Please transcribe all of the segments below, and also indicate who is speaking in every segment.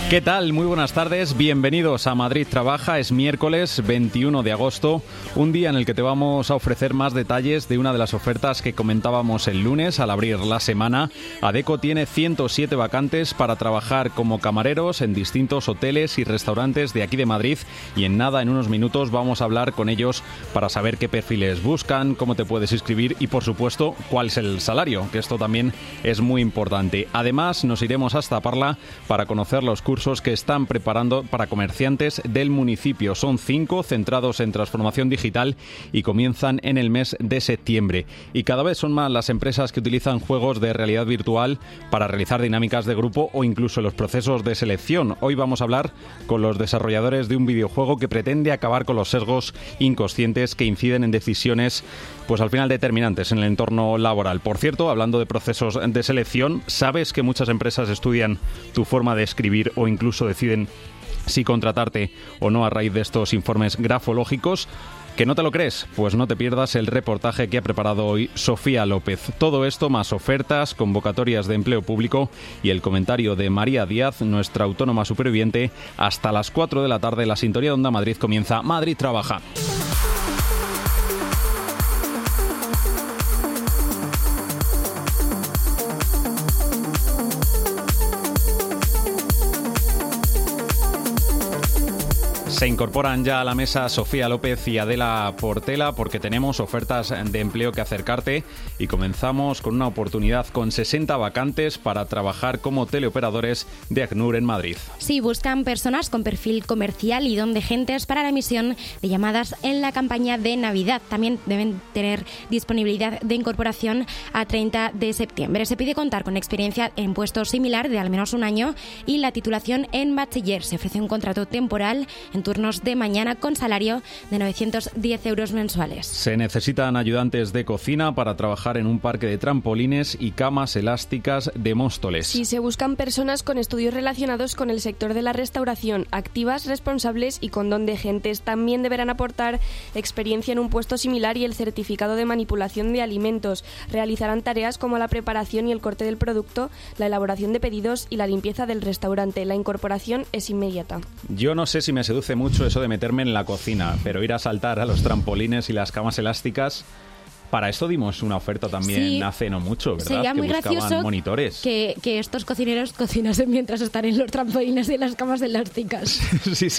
Speaker 1: ¿Qué tal? Muy buenas tardes, bienvenidos a Madrid Trabaja. Es miércoles 21 de agosto, un día en el que te vamos a ofrecer más detalles de una de las ofertas que comentábamos el lunes al abrir la semana. Adecco tiene 107 vacantes para trabajar como camareros en distintos hoteles y restaurantes de aquí de Madrid, y en unos minutos vamos a hablar con ellos para saber qué perfiles buscan, cómo te puedes inscribir y, por supuesto, cuál es el salario, que esto también es muy importante. Además, nos iremos hasta Parla para conocer los cursos que están preparando para comerciantes del municipio. Son 5 centrados en transformación digital y comienzan en el mes de septiembre. Y cada vez son más las empresas que utilizan juegos de realidad virtual para realizar dinámicas de grupo o incluso los procesos de selección. Hoy vamos a hablar con los desarrolladores de un videojuego que pretende acabar con los sesgos inconscientes que inciden en decisiones, pues al final determinantes en el entorno laboral. Por cierto, hablando de procesos de selección, ¿sabes que muchas empresas estudian tu forma de escribir o incluso deciden si contratarte o no a raíz de estos informes grafológicos? ¿Que no te lo crees? Pues no te pierdas el reportaje que ha preparado hoy Sofía López. Todo esto más ofertas, convocatorias de empleo público y el comentario de María Díaz, nuestra autónoma superviviente, hasta las 4 de la tarde. La sintonía de Onda Madrid comienza. Madrid Trabaja. Se incorporan ya a la mesa Sofía López y Adela Portela porque tenemos ofertas de empleo que acercarte, y comenzamos con una oportunidad con 60 vacantes para trabajar como teleoperadores de ACNUR en Madrid.
Speaker 2: Sí, buscan personas con perfil comercial y don de gentes para la emisión de llamadas en la campaña de Navidad. También deben tener disponibilidad de incorporación a 30 de septiembre. Se pide contar con experiencia en puesto similar de al menos un año y la titulación en bachiller. Se ofrece un contrato temporal en turnos de mañana con salario de 910 euros mensuales.
Speaker 1: Se necesitan ayudantes de cocina para trabajar en un parque de trampolines y camas elásticas de Móstoles.
Speaker 3: Sí, se buscan personas con estudios relacionados con el sector de la restauración, activas, responsables y con don de gentes. También deberán aportar experiencia en un puesto similar y el certificado de manipulación de alimentos. Realizarán tareas como la preparación y el corte del producto, la elaboración de pedidos y la limpieza del restaurante. La incorporación es inmediata.
Speaker 1: Yo no sé si me seduce mucho eso de meterme en la cocina, pero ir a saltar a los trampolines y las camas elásticas, para esto dimos una oferta también hace no mucho, ¿verdad?
Speaker 2: Sería muy gracioso
Speaker 1: monitores.
Speaker 2: Que estos cocineros cocinasen mientras están en los trampolines y las camas elásticas.
Speaker 1: Sí,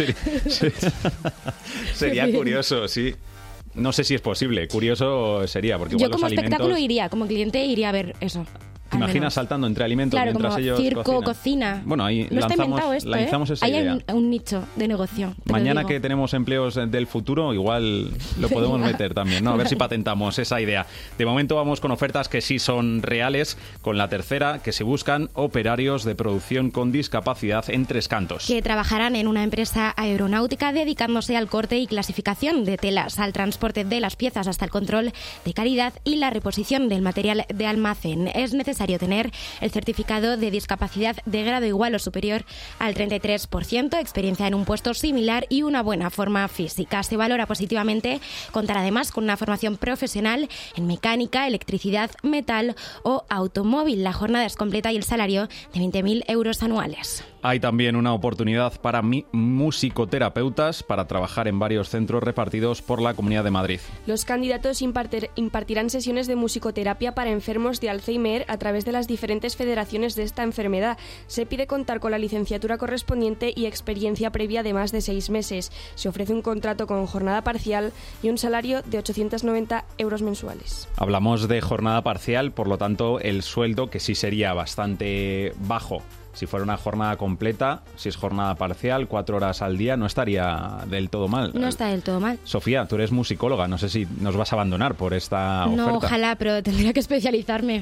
Speaker 1: sería curioso, sí. No sé si es posible, curioso sería, porque igual
Speaker 2: yo como
Speaker 1: los alimentos...
Speaker 2: espectáculo iría, como cliente iría a ver eso.
Speaker 1: ¿Te imaginas saltando entre alimentos, claro, mientras
Speaker 2: como
Speaker 1: ellos
Speaker 2: circo, cocina?
Speaker 1: Bueno, ahí
Speaker 2: no lanzamos
Speaker 1: esa idea.
Speaker 2: Hay un nicho de negocio.
Speaker 1: Mañana que tenemos empleos del futuro, igual lo podemos meter también, ¿no? A ver si patentamos esa idea. De momento vamos con ofertas que sí son reales, con la tercera, que se buscan operarios de producción con discapacidad en Tres Cantos.
Speaker 2: Que trabajarán en una empresa aeronáutica dedicándose al corte y clasificación de telas, al transporte de las piezas hasta el control de calidad y la reposición del material de almacén. Es necesario tener el certificado de discapacidad de grado igual o superior al 33%, experiencia en un puesto similar y una buena forma física. Se valora positivamente contar además con una formación profesional en mecánica, electricidad, metal o automóvil. La jornada es completa y el salario de 20.000 euros anuales.
Speaker 1: Hay también una oportunidad para musicoterapeutas para trabajar en varios centros repartidos por la Comunidad de Madrid.
Speaker 3: Los candidatos impartirán sesiones de musicoterapia para enfermos de Alzheimer a través de las diferentes federaciones de esta enfermedad. Se pide contar con la licenciatura correspondiente y experiencia previa de más de 6 meses. Se ofrece un contrato con jornada parcial y un salario de 890 euros mensuales.
Speaker 1: Hablamos de jornada parcial, por lo tanto el sueldo, que sí sería bastante bajo si fuera una jornada completa. Si es jornada parcial, 4 horas al día, no estaría del todo mal.
Speaker 2: No está del todo mal.
Speaker 1: Sofía, tú eres musicóloga, no sé si nos vas a abandonar por esta oferta.
Speaker 2: No, ojalá, pero tendría que especializarme.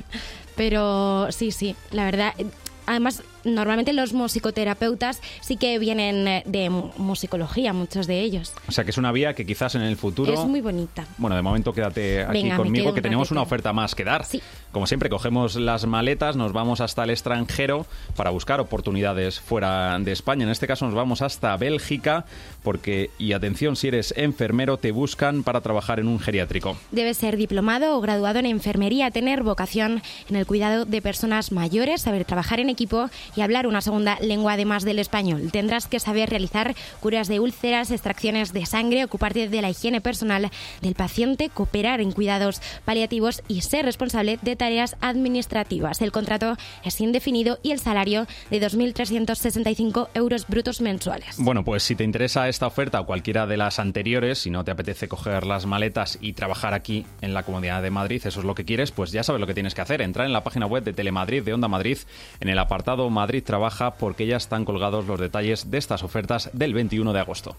Speaker 2: Pero sí, la verdad... Además, normalmente los musicoterapeutas sí que vienen de musicología, muchos de ellos.
Speaker 1: O sea, que es una vía que quizás en el futuro...
Speaker 2: Es muy bonita.
Speaker 1: Bueno, de momento quédate aquí conmigo, que tenemos una oferta más que dar.
Speaker 2: Sí.
Speaker 1: Como siempre, cogemos las maletas, nos vamos hasta el extranjero para buscar oportunidades fuera de España. En este caso nos vamos hasta Bélgica porque, y atención, si eres enfermero, te buscan para trabajar en un geriátrico.
Speaker 2: Debes ser diplomado o graduado en enfermería, tener vocación en el cuidado de personas mayores, saber trabajar en equipo y hablar una segunda lengua además del español. Tendrás que saber realizar curas de úlceras, extracciones de sangre, ocuparte de la higiene personal del paciente, cooperar en cuidados paliativos y ser responsable de tareas administrativas. El contrato es indefinido y el salario de 2.365 euros brutos mensuales.
Speaker 1: Bueno, pues si te interesa esta oferta o cualquiera de las anteriores, si no te apetece coger las maletas y trabajar aquí en la Comunidad de Madrid, eso es lo que quieres, pues ya sabes lo que tienes que hacer. Entrar en la página web de Telemadrid, de Onda Madrid, en el apartado Madrid Trabaja, porque ya están colgados los detalles de estas ofertas del 21 de agosto.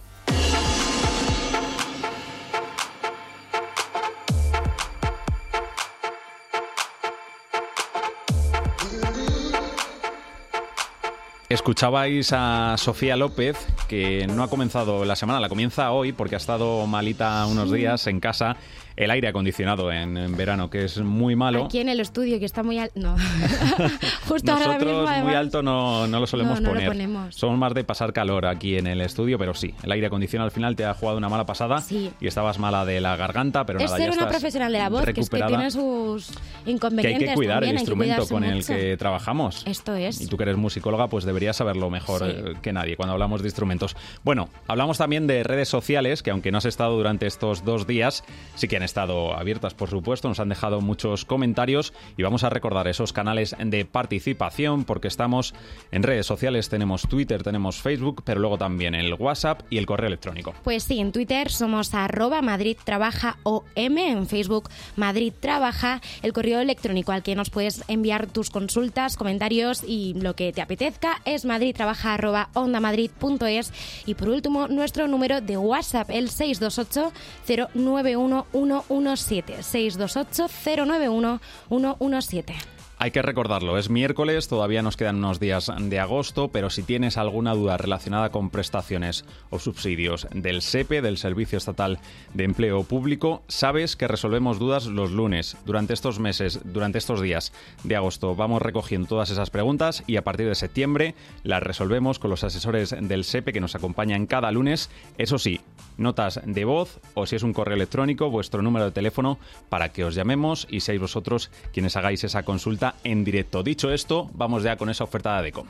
Speaker 1: Escuchabais a Sofía López, que no ha comenzado la semana, la comienza hoy porque ha estado malita unos días en casa. El aire acondicionado en verano, que es muy malo.
Speaker 2: Aquí en el estudio, que está muy alto. No. Justo
Speaker 1: Nosotros
Speaker 2: ahora mismo, además,
Speaker 1: muy alto no lo solemos poner.
Speaker 2: Lo ponemos.
Speaker 1: Somos más de pasar calor aquí en el estudio, pero sí, el aire acondicionado al final te ha jugado una mala pasada y estabas mala de la garganta, pero
Speaker 2: es
Speaker 1: nada, ya
Speaker 2: ser
Speaker 1: estás
Speaker 2: una profesional de la voz, que es que tiene sus inconvenientes.
Speaker 1: Que hay que cuidar
Speaker 2: también,
Speaker 1: el instrumento con el
Speaker 2: mucho.
Speaker 1: que trabajamos.
Speaker 2: Esto es.
Speaker 1: Y tú que eres musicóloga, pues deberías saberlo mejor que nadie cuando hablamos de instrumentos. Bueno, hablamos también de redes sociales, que aunque no has estado durante estos 2 días, sí que han estado abiertas, por supuesto, nos han dejado muchos comentarios y vamos a recordar esos canales de participación porque estamos en redes sociales, tenemos Twitter, tenemos Facebook, pero luego también el WhatsApp y el correo electrónico.
Speaker 2: Pues sí, en Twitter somos @MadridTrabajaOM, en Facebook Madrid Trabaja, el correo electrónico al que nos puedes enviar tus consultas, comentarios y lo que te apetezca es madridtrabaja@ondamadrid.es y por último nuestro número de WhatsApp, el 628 091 117. 628 091 117.
Speaker 1: Hay que recordarlo, es miércoles, todavía nos quedan unos días de agosto, pero si tienes alguna duda relacionada con prestaciones o subsidios del SEPE, del Servicio Estatal de Empleo Público, sabes que resolvemos dudas los lunes. Durante estos meses, durante estos días de agosto, vamos recogiendo todas esas preguntas y a partir de septiembre las resolvemos con los asesores del SEPE que nos acompañan cada lunes. Eso sí, notas de voz o si es un correo electrónico, vuestro número de teléfono para que os llamemos y seáis vosotros quienes hagáis esa consulta en directo. Dicho esto, vamos ya con esa oferta de Adecco.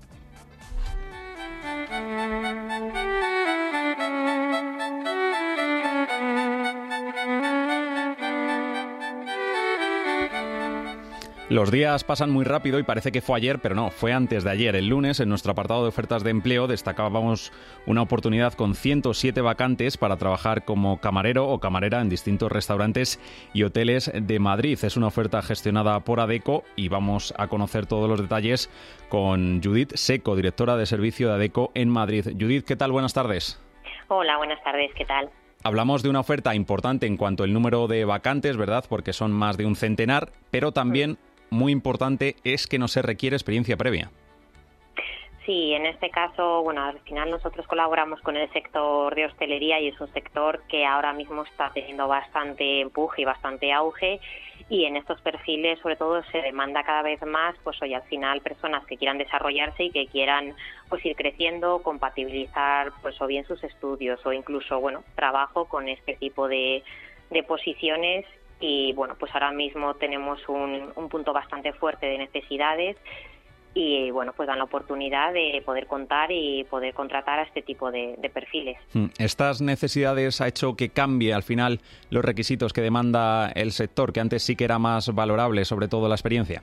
Speaker 1: Los días pasan muy rápido y parece que fue ayer, pero no, fue antes de ayer. El lunes, en nuestro apartado de ofertas de empleo, destacábamos una oportunidad con 107 vacantes para trabajar como camarero o camarera en distintos restaurantes y hoteles de Madrid. Es una oferta gestionada por Adecco y vamos a conocer todos los detalles con Judith Seco, directora de servicio de Adecco en Madrid. Judith, ¿qué tal? Buenas tardes.
Speaker 4: Hola, buenas tardes, ¿qué tal?
Speaker 1: Hablamos de una oferta importante en cuanto al número de vacantes, ¿verdad? Porque son más de un centenar, pero también muy importante es que no se requiere experiencia previa.
Speaker 4: Sí, en este caso, bueno, al final nosotros colaboramos con el sector de hostelería y es un sector que ahora mismo está teniendo bastante empuje y bastante auge y en estos perfiles sobre todo se demanda cada vez más, pues hoy al final personas que quieran desarrollarse y que quieran pues ir creciendo, compatibilizar pues o bien sus estudios o incluso, bueno, trabajo con este tipo de posiciones. Y bueno, pues ahora mismo tenemos un punto bastante fuerte de necesidades y bueno, pues dan la oportunidad de poder contar y poder contratar a este tipo de perfiles.
Speaker 1: ¿Estas necesidades ha hecho que cambie al final los requisitos que demanda el sector, que antes sí que era más valorable, sobre todo la experiencia?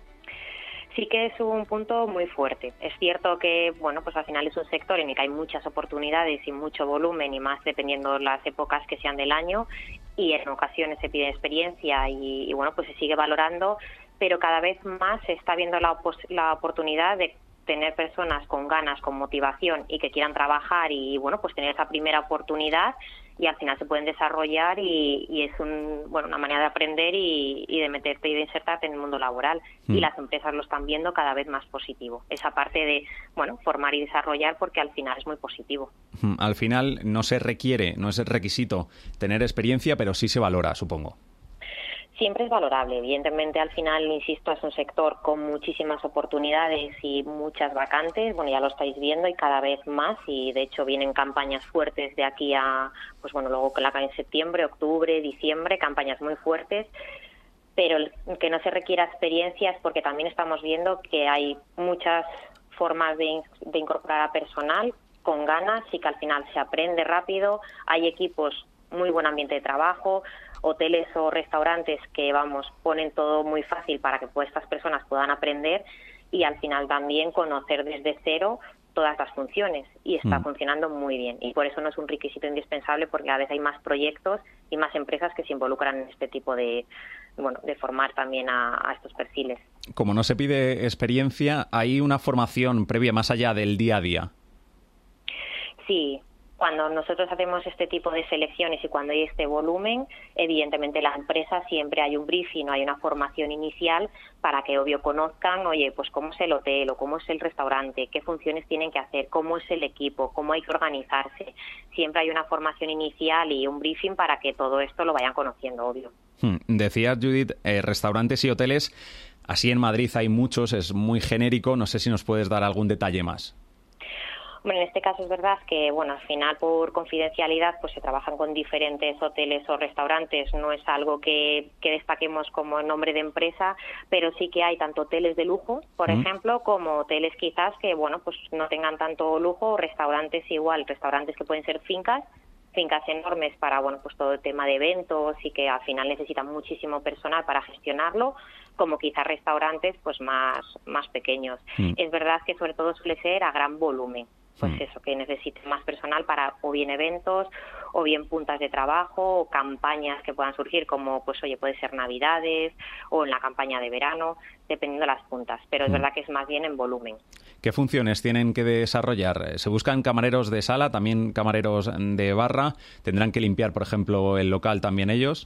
Speaker 4: Sí que es un punto muy fuerte. Es cierto que, bueno, pues al final es un sector en el que hay muchas oportunidades y mucho volumen y más dependiendo las épocas que sean del año y en ocasiones se pide experiencia y bueno, pues se sigue valorando, pero cada vez más se está viendo la oportunidad de tener personas con ganas, con motivación y que quieran trabajar y bueno, pues tener esa primera oportunidad y al final se pueden desarrollar y es una manera de aprender y de meterte y de insertarte en el mundo laboral y las empresas lo están viendo cada vez más positivo. Esa parte de, bueno, formar y desarrollar porque al final es muy positivo.
Speaker 1: Al final no se requiere, no es el requisito tener experiencia, pero sí se valora, supongo.
Speaker 4: Siempre es valorable. Evidentemente, al final, insisto, es un sector con muchísimas oportunidades y muchas vacantes. Bueno, ya lo estáis viendo y cada vez más. Y, de hecho, vienen campañas fuertes de aquí a, pues bueno, luego que la en septiembre, octubre, diciembre, campañas muy fuertes. pero que no se requiera experiencia es porque también estamos viendo que hay muchas formas de incorporar a personal con ganas y que al final se aprende rápido. Hay equipos, muy buen ambiente de trabajo, hoteles o restaurantes que, ponen todo muy fácil para que estas personas puedan aprender y al final también conocer desde cero todas las funciones, y está funcionando muy bien. Y por eso no es un requisito indispensable, porque cada vez hay más proyectos y más empresas que se involucran en este tipo de formar también a estos perfiles.
Speaker 1: Como no se pide experiencia, ¿hay una formación previa más allá del día a día?
Speaker 4: Sí. Cuando nosotros hacemos este tipo de selecciones y cuando hay este volumen, evidentemente la empresa siempre hay un briefing o hay una formación inicial para que, obvio, conozcan, pues cómo es el hotel o cómo es el restaurante, qué funciones tienen que hacer, cómo es el equipo, cómo hay que organizarse. Siempre hay una formación inicial y un briefing para que todo esto lo vayan conociendo, obvio.
Speaker 1: Decías, Judith, restaurantes y hoteles, así en Madrid hay muchos, es muy genérico, no sé si nos puedes dar algún detalle más.
Speaker 4: Bueno, en este caso es verdad que, al final por confidencialidad pues se trabajan con diferentes hoteles o restaurantes, no es algo que destaquemos como nombre de empresa, pero sí que hay tanto hoteles de lujo, por ejemplo, como hoteles quizás que, pues no tengan tanto lujo, o restaurantes igual, restaurantes que pueden ser fincas enormes para, pues todo el tema de eventos y que al final necesitan muchísimo personal para gestionarlo, como quizás restaurantes pues más pequeños. Es verdad que sobre todo suele ser a gran volumen, pues eso, que necesite más personal para o bien eventos o bien puntas de trabajo o campañas que puedan surgir, como puede ser Navidades o en la campaña de verano, dependiendo de las puntas, pero es verdad que es más bien en volumen.
Speaker 1: ¿Qué funciones tienen que desarrollar? ¿Se buscan camareros de sala, también camareros de barra? ¿Tendrán que limpiar, por ejemplo, el local también ellos?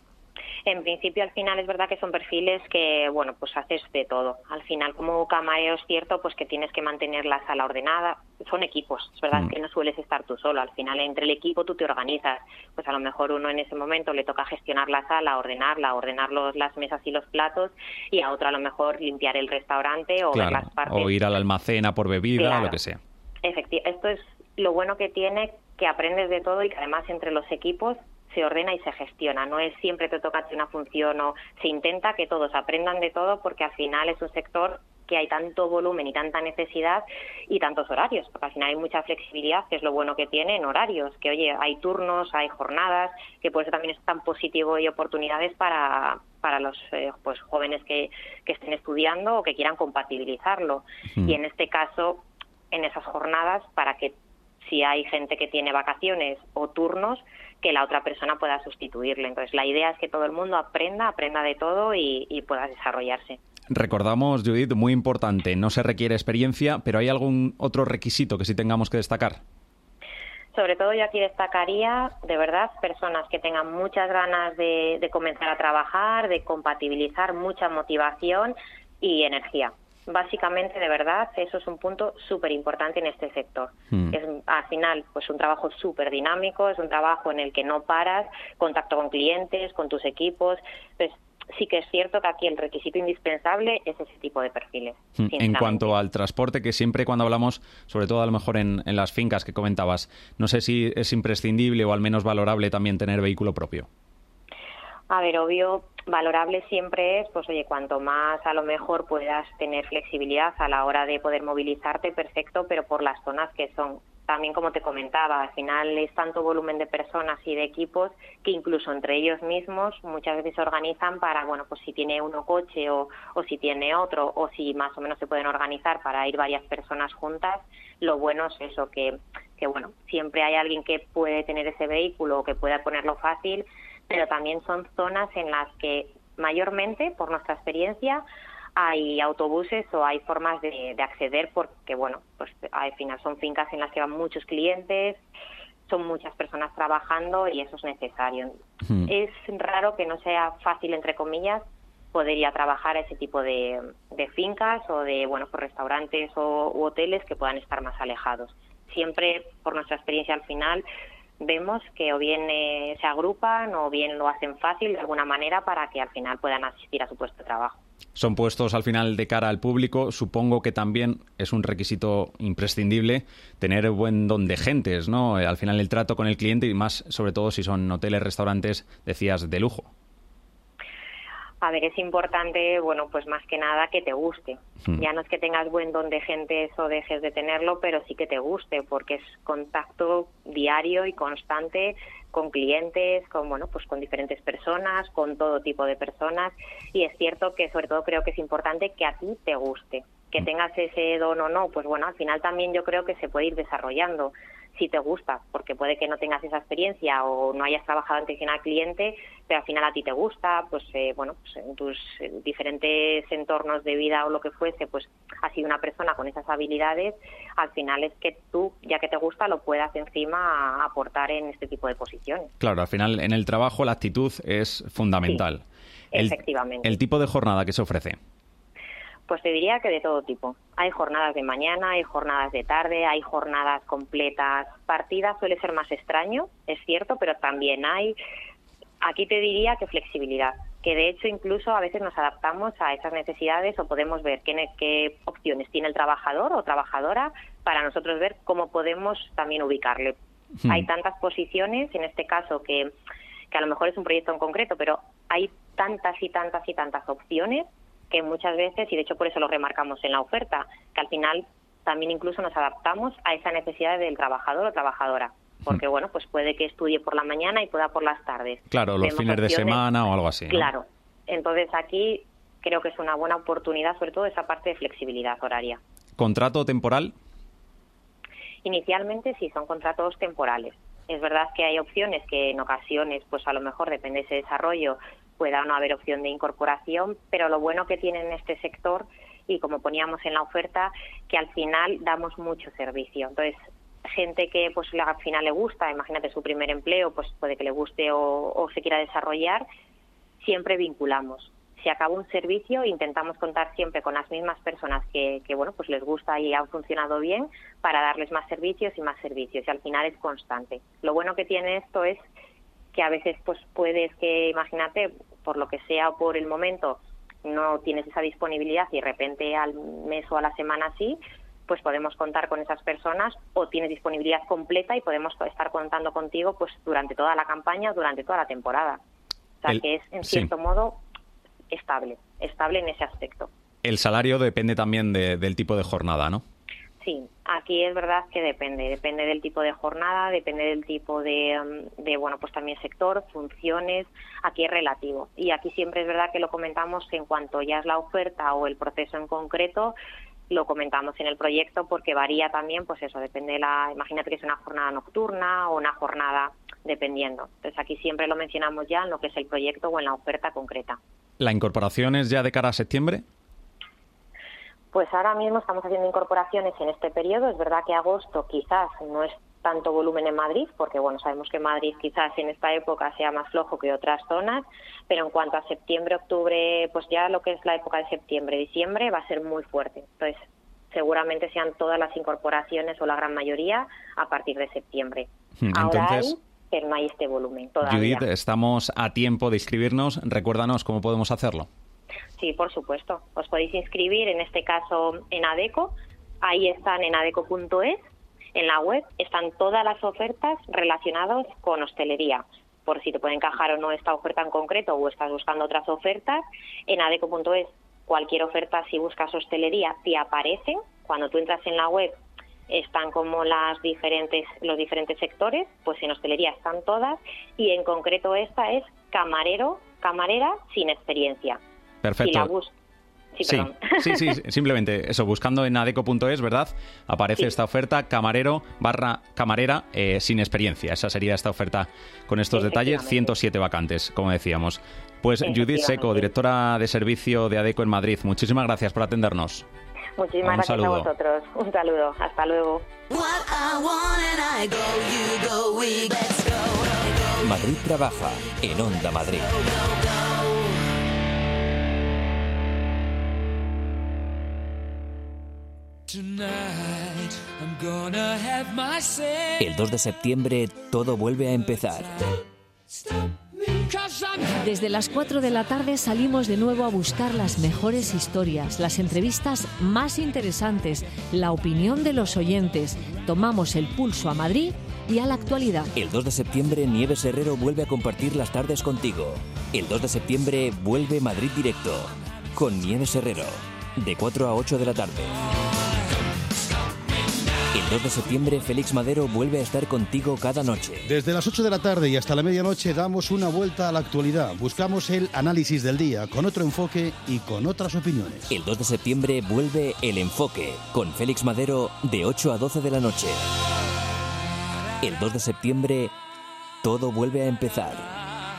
Speaker 4: En principio, al final, es verdad que son perfiles que, pues haces de todo. Al final, como camarero es cierto, pues que tienes que mantener la sala ordenada. Son equipos, es verdad que no sueles estar tú solo. Al final, entre el equipo tú te organizas. Pues a lo mejor uno en ese momento le toca gestionar la sala, ordenar las mesas y los platos, y a otro a lo mejor limpiar el restaurante o ver las partes.
Speaker 1: O ir al almacén a por bebida, lo que sea.
Speaker 4: Esto es lo bueno que tiene, que aprendes de todo y que además entre los equipos se ordena y se gestiona. No es siempre te toca una función, o se intenta que todos aprendan de todo, porque al final es un sector que hay tanto volumen y tanta necesidad y tantos horarios, porque al final hay mucha flexibilidad, que es lo bueno que tiene en horarios, que hay turnos, hay jornadas, que por eso también es tan positivo y oportunidades para los jóvenes que estén estudiando o que quieran compatibilizarlo. Y en este caso, en esas jornadas, para que si hay gente que tiene vacaciones o turnos, que la otra persona pueda sustituirle. Entonces, la idea es que todo el mundo aprenda de todo y pueda desarrollarse.
Speaker 1: Recordamos, Judith, muy importante, no se requiere experiencia, pero ¿hay algún otro requisito que sí tengamos que destacar?
Speaker 4: Sobre todo yo aquí destacaría, de verdad, personas que tengan muchas ganas de comenzar a trabajar, de compatibilizar, mucha motivación y energía. Básicamente, de verdad, eso es un punto súper importante en este sector. Es al final pues un trabajo súper dinámico, es un trabajo en el que no paras, contacto con clientes, con tus equipos. Pues sí que es cierto que aquí el requisito indispensable es ese tipo de perfiles.
Speaker 1: En cuanto al transporte, que siempre cuando hablamos, sobre todo a lo mejor en las fincas que comentabas, no sé si es imprescindible o al menos valorable también tener vehículo propio.
Speaker 4: A ver, obvio, valorable siempre es, cuanto más a lo mejor puedas tener flexibilidad a la hora de poder movilizarte, perfecto, pero por las zonas que son. También, como te comentaba, al final es tanto volumen de personas y de equipos que incluso entre ellos mismos muchas veces se organizan para, si tiene uno coche o si tiene otro, o si más o menos se pueden organizar para ir varias personas juntas. Lo bueno es eso, que siempre hay alguien que puede tener ese vehículo o que pueda ponerlo fácil, pero también son zonas en las que mayormente, por nuestra experiencia, hay autobuses o hay formas de acceder, porque al final son fincas en las que van muchos clientes, son muchas personas trabajando y eso es necesario. Es raro que no sea fácil, entre comillas, poder ir a trabajar a ese tipo de fincas o de restaurantes u hoteles que puedan estar más alejados. Siempre, por nuestra experiencia al final, vemos que o bien se agrupan o bien lo hacen fácil de alguna manera para que al final puedan asistir a su puesto de trabajo.
Speaker 1: Son puestos al final de cara al público. Supongo que también es un requisito imprescindible tener buen don de gentes, ¿no? Al final el trato con el cliente y más, sobre todo si son hoteles, restaurantes, decías, de lujo.
Speaker 4: A ver, es importante, bueno, pues más que nada que te guste. Ya no es que tengas buen don de gentes o dejes de tenerlo, pero sí que te guste, porque es contacto diario y constante con clientes, con, bueno, pues con diferentes personas, con todo tipo de personas. Y es cierto que, sobre todo, creo que es importante que a ti te guste. Que tengas ese don o no, pues bueno, al final también yo creo que se puede ir desarrollando. Si te gusta, porque puede que no tengas esa experiencia o no hayas trabajado en atención al cliente, pero al final a ti te gusta, pues bueno, pues en tus diferentes entornos de vida o lo que fuese, pues has sido una persona con esas habilidades, al final es que tú, ya que te gusta, lo puedas encima aportar en este tipo de posiciones.
Speaker 1: Claro, al final en el trabajo la actitud es fundamental.
Speaker 4: Sí, efectivamente.
Speaker 1: El tipo de jornada que se ofrece.
Speaker 4: Pues te diría que de todo tipo. Hay jornadas de mañana, hay jornadas de tarde, hay jornadas completas. Partidas suele ser más extraño, es cierto, pero también hay. Aquí te diría que flexibilidad, que de hecho incluso a veces nos adaptamos a esas necesidades o podemos ver qué opciones tiene el trabajador o trabajadora para nosotros ver cómo podemos también ubicarle. Hay tantas posiciones, en este caso, que a lo mejor es un proyecto en concreto, pero hay tantas y tantas y tantas opciones que muchas veces, y de hecho por eso lo remarcamos en la oferta, que al final también incluso nos adaptamos a esa necesidad del trabajador o trabajadora. Porque, bueno, pues puede que estudie por la mañana y pueda por las tardes.
Speaker 1: Claro, los fines de semana o algo así, ¿no?
Speaker 4: Claro. Entonces aquí creo que es una buena oportunidad, sobre todo esa parte de flexibilidad horaria.
Speaker 1: ¿Contrato temporal?
Speaker 4: Inicialmente sí, son contratos temporales. Es verdad que hay opciones que en ocasiones, pues a lo mejor depende de ese desarrollo, pueda no haber opción de incorporación, pero lo bueno que tiene en este sector, y como poníamos en la oferta, que al final damos mucho servicio. Entonces, gente que pues al final le gusta, imagínate su primer empleo, pues puede que le guste o se quiera desarrollar, siempre vinculamos. Si acaba un servicio, intentamos contar siempre con las mismas personas que bueno, pues les gusta y han funcionado bien, para darles más servicios y más servicios, y al final es constante. Lo bueno que tiene esto es que a veces pues puedes que, imagínate, por lo que sea o por el momento, no tienes esa disponibilidad y de repente al mes o a la semana sí, pues podemos contar con esas personas, o tienes disponibilidad completa y podemos estar contando contigo pues durante toda la campaña, durante toda la temporada. O sea, que es en cierto modo estable en ese aspecto.
Speaker 1: El salario depende también del tipo de jornada, ¿no?
Speaker 4: Sí, aquí es verdad que depende del tipo de jornada, depende del tipo de bueno, pues también sector, funciones, aquí es relativo. Y aquí siempre es verdad que lo comentamos en cuanto ya es la oferta o el proceso en concreto, lo comentamos en el proyecto porque varía también, pues eso, depende imagínate que es una jornada nocturna o una jornada dependiendo. Entonces aquí siempre lo mencionamos ya en lo que es el proyecto o en la oferta concreta.
Speaker 1: ¿La incorporación es ya de cara a septiembre?
Speaker 4: Pues ahora mismo estamos haciendo incorporaciones en este periodo. Es verdad que agosto quizás no es tanto volumen en Madrid, porque bueno, sabemos que Madrid quizás en esta época sea más flojo que otras zonas, pero en cuanto a septiembre, octubre, pues ya lo que es la época de septiembre, diciembre va a ser muy fuerte. Entonces, seguramente sean todas las incorporaciones o la gran mayoría a partir de septiembre. Ahora hay, pero no hay este volumen todavía.
Speaker 1: Judith, estamos a tiempo de inscribirnos. Recuérdanos cómo podemos hacerlo.
Speaker 4: Sí, por supuesto. Os podéis inscribir, en este caso, en Adecco. Ahí están en adecco.es. En la web están todas las ofertas relacionadas con hostelería. Por si te puede encajar o no esta oferta en concreto o estás buscando otras ofertas. En adecco.es, cualquier oferta, si buscas hostelería, te aparecen. Cuando tú entras en la web, están como los diferentes sectores. Pues en hostelería están todas. Y en concreto esta es camarera sin experiencia.
Speaker 1: Perfecto. Sí, simplemente eso, buscando en adecco.es, ¿verdad? Aparece esta oferta, camarera sin experiencia. Esa sería esta oferta con estos detalles, 107 vacantes, como decíamos. Pues Judith Seco, directora de servicio de Adecco en Madrid, muchísimas gracias por atendernos.
Speaker 4: Muchísimas gracias a vosotros. Un saludo, hasta luego.
Speaker 5: Madrid trabaja en Onda Madrid. El 2 de septiembre todo vuelve a empezar.
Speaker 6: Desde las 4 de la tarde salimos de nuevo a buscar las mejores historias, las entrevistas más interesantes, la opinión de los oyentes. Tomamos el pulso a Madrid y a la actualidad.
Speaker 5: El 2 de septiembre Nieves Herrero vuelve a compartir las tardes contigo. El 2 de septiembre vuelve Madrid Directo, con Nieves Herrero, de 4 a 8 de la tarde. El 2 de septiembre, Félix Madero vuelve a estar contigo cada noche.
Speaker 7: Desde las 8 de la tarde y hasta la medianoche damos una vuelta a la actualidad. Buscamos el análisis del día, con otro enfoque y con otras opiniones.
Speaker 5: El 2 de septiembre vuelve El Enfoque, con Félix Madero, de 8 a 12 de la noche. El 2 de septiembre, todo vuelve a empezar.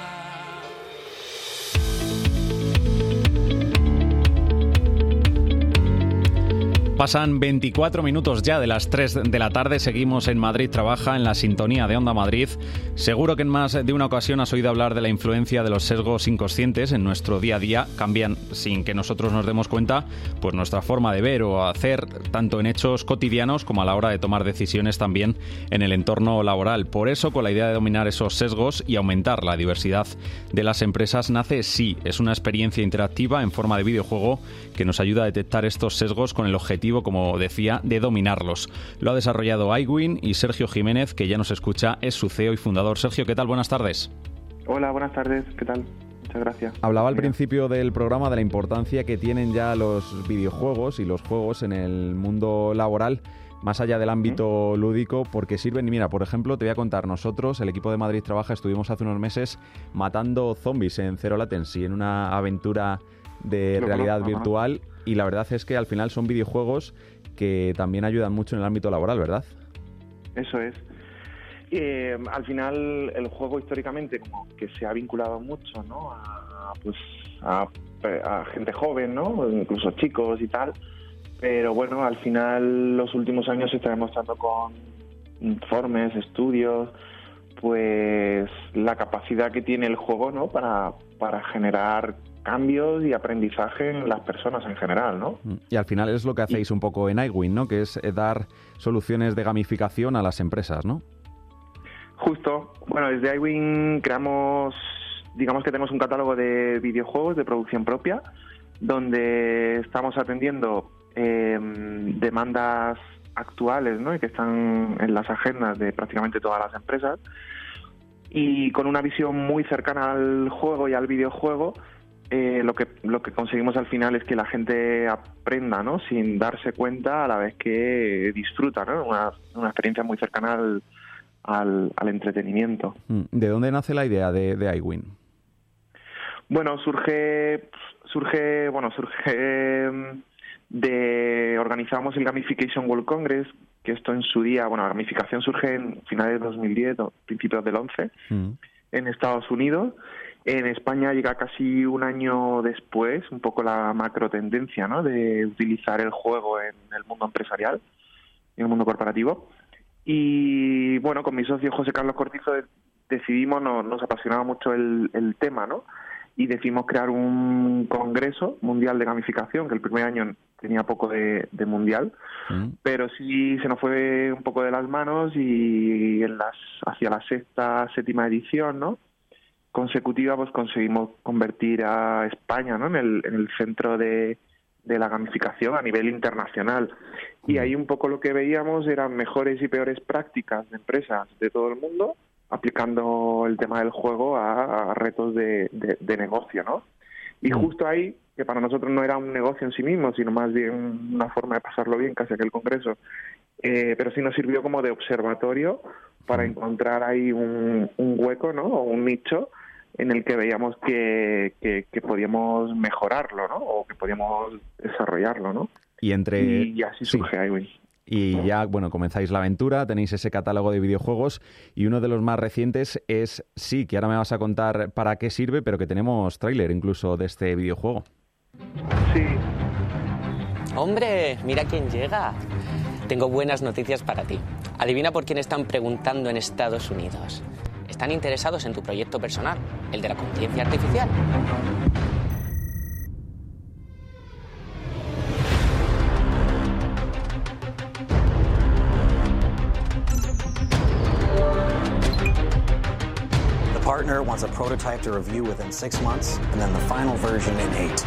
Speaker 1: Pasan 24 minutos ya de las 3 de la tarde, seguimos en Madrid Trabaja, en la sintonía de Onda Madrid. Seguro que en más de una ocasión has oído hablar de la influencia de los sesgos inconscientes en nuestro día a día. Cambian sin que nosotros nos demos cuenta, pues nuestra forma de ver o hacer, tanto en hechos cotidianos como a la hora de tomar decisiones también en el entorno laboral. Por eso, con la idea de dominar esos sesgos y aumentar la diversidad de las empresas, nace Sí. Es una experiencia interactiva en forma de videojuego que nos ayuda a detectar estos sesgos con el objetivo, como decía, de dominarlos. Lo ha desarrollado iWin y Sergio Jiménez, que ya nos escucha, es su CEO y fundador. Sergio, ¿qué tal? Buenas tardes.
Speaker 8: Hola, buenas tardes. ¿Qué tal? Muchas gracias.
Speaker 1: Hablaba al principio del programa de la importancia que tienen ya los videojuegos y los juegos en el mundo laboral, más allá del ámbito lúdico, porque sirven. Y mira, por ejemplo, te voy a contar, nosotros, el equipo de Madrid Trabaja, estuvimos hace unos meses matando zombies en Zero Latency, en una aventura de realidad virtual, y la verdad es que al final son videojuegos que también ayudan mucho en el ámbito laboral, ¿verdad?
Speaker 8: Eso es. Al final el juego históricamente como que se ha vinculado mucho, ¿no? a gente joven, ¿no? Incluso chicos y tal. Pero bueno, al final los últimos años se está demostrando con informes, estudios, pues la capacidad que tiene el juego, ¿no? Para generar cambios y aprendizaje en las personas en general, ¿no?
Speaker 1: Y al final es lo que hacéis un poco en iWin, ¿no? Que es dar soluciones de gamificación a las empresas, ¿no?
Speaker 8: Justo. Bueno, desde iWin creamos, digamos que tenemos un catálogo de videojuegos de producción propia, donde estamos atendiendo demandas actuales, ¿no? Y que están en las agendas de prácticamente todas las empresas, y con una visión muy cercana al juego y al videojuego. Lo que conseguimos al final es que la gente aprenda, ¿no? Sin darse cuenta, a la vez que disfruta, ¿no? Una experiencia muy cercana al entretenimiento.
Speaker 1: ¿De dónde nace la idea de iWin?
Speaker 8: Bueno, surge organizamos el Gamification World Congress, que esto en su día, la gamificación surge en finales de 2010 o principios del 11 en Estados Unidos. En España llega casi un año después, un poco la macro tendencia, ¿no? De utilizar el juego en el mundo empresarial, en el mundo corporativo. Y bueno, con mi socio José Carlos Cortizo decidimos, nos apasionaba mucho el tema, ¿no? Y decidimos crear un congreso mundial de gamificación, que el primer año tenía poco de mundial, pero sí se nos fue un poco de las manos, y hacia la séptima edición, ¿no? Consecutiva, pues conseguimos convertir a España, ¿no? en el centro de la gamificación a nivel internacional. Y ahí un poco lo que veíamos eran mejores y peores prácticas de empresas de todo el mundo, aplicando el tema del juego a retos de negocio, ¿no? Y justo ahí, que para nosotros no era un negocio en sí mismo, sino más bien una forma de pasarlo bien, casi aquel congreso, pero sí nos sirvió como de observatorio para encontrar ahí un hueco, ¿no? O un nicho en el que veíamos que podíamos mejorarlo, ¿no? O que podíamos desarrollarlo, ¿no? Y así surge iWin.
Speaker 1: Y ya, comenzáis la aventura, tenéis ese catálogo de videojuegos, y uno de los más recientes es Sí, que ahora me vas a contar para qué sirve, pero que tenemos tráiler incluso de este videojuego.
Speaker 8: Sí.
Speaker 9: ¡Hombre, mira quién llega! Tengo buenas noticias para ti. Adivina por quién están preguntando en Estados Unidos. Están interesados en tu proyecto personal, el de la conciencia artificial.
Speaker 10: The partner wants a prototype to review within 6 months, and then the final version in 8.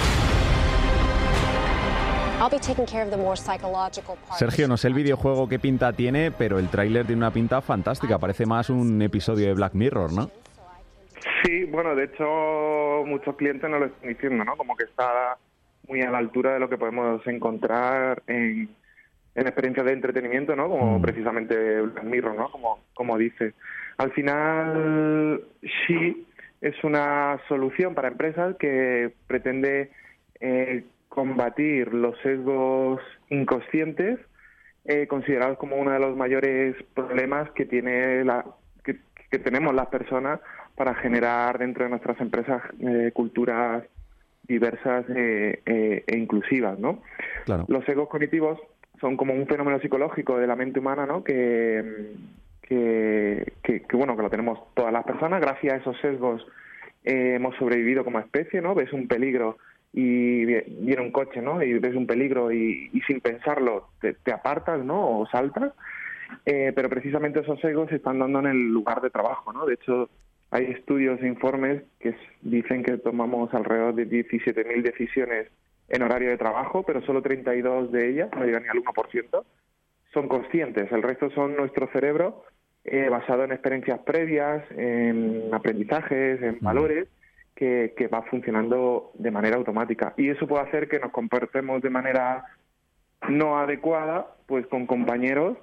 Speaker 1: Sergio, no sé el videojuego qué pinta tiene, pero el tráiler tiene una pinta fantástica. Parece más un episodio de Black Mirror, ¿no?
Speaker 8: Sí, bueno, de hecho muchos clientes nos lo están diciendo, ¿no? Como que está muy a la altura de lo que podemos encontrar en experiencias de entretenimiento, ¿no? Como precisamente Black Mirror, ¿no? Como dice. Al final, sí, es una solución para empresas que pretende combatir los sesgos inconscientes, considerados como uno de los mayores problemas que que tenemos las personas para generar dentro de nuestras empresas culturas diversas e inclusivas, ¿no?
Speaker 1: Claro.
Speaker 8: Los sesgos cognitivos son como un fenómeno psicológico de la mente humana, ¿no? Que bueno, que lo tenemos todas las personas. Gracias a esos sesgos hemos sobrevivido como especie, ¿no? Ves un peligro y viene un coche, ¿no? Y ves un peligro y sin pensarlo te apartas, ¿no? O saltas. Pero precisamente esos sesgos se están dando en el lugar de trabajo, ¿no? De hecho, hay estudios e informes que dicen que tomamos alrededor de 17.000 decisiones en horario de trabajo, pero solo 32 de ellas, no llegan ni al 1%, son conscientes. El resto son nuestro cerebro basado en experiencias previas, en aprendizajes, en valores, que va funcionando de manera automática. Y eso puede hacer que nos comportemos de manera no adecuada, pues con compañeros,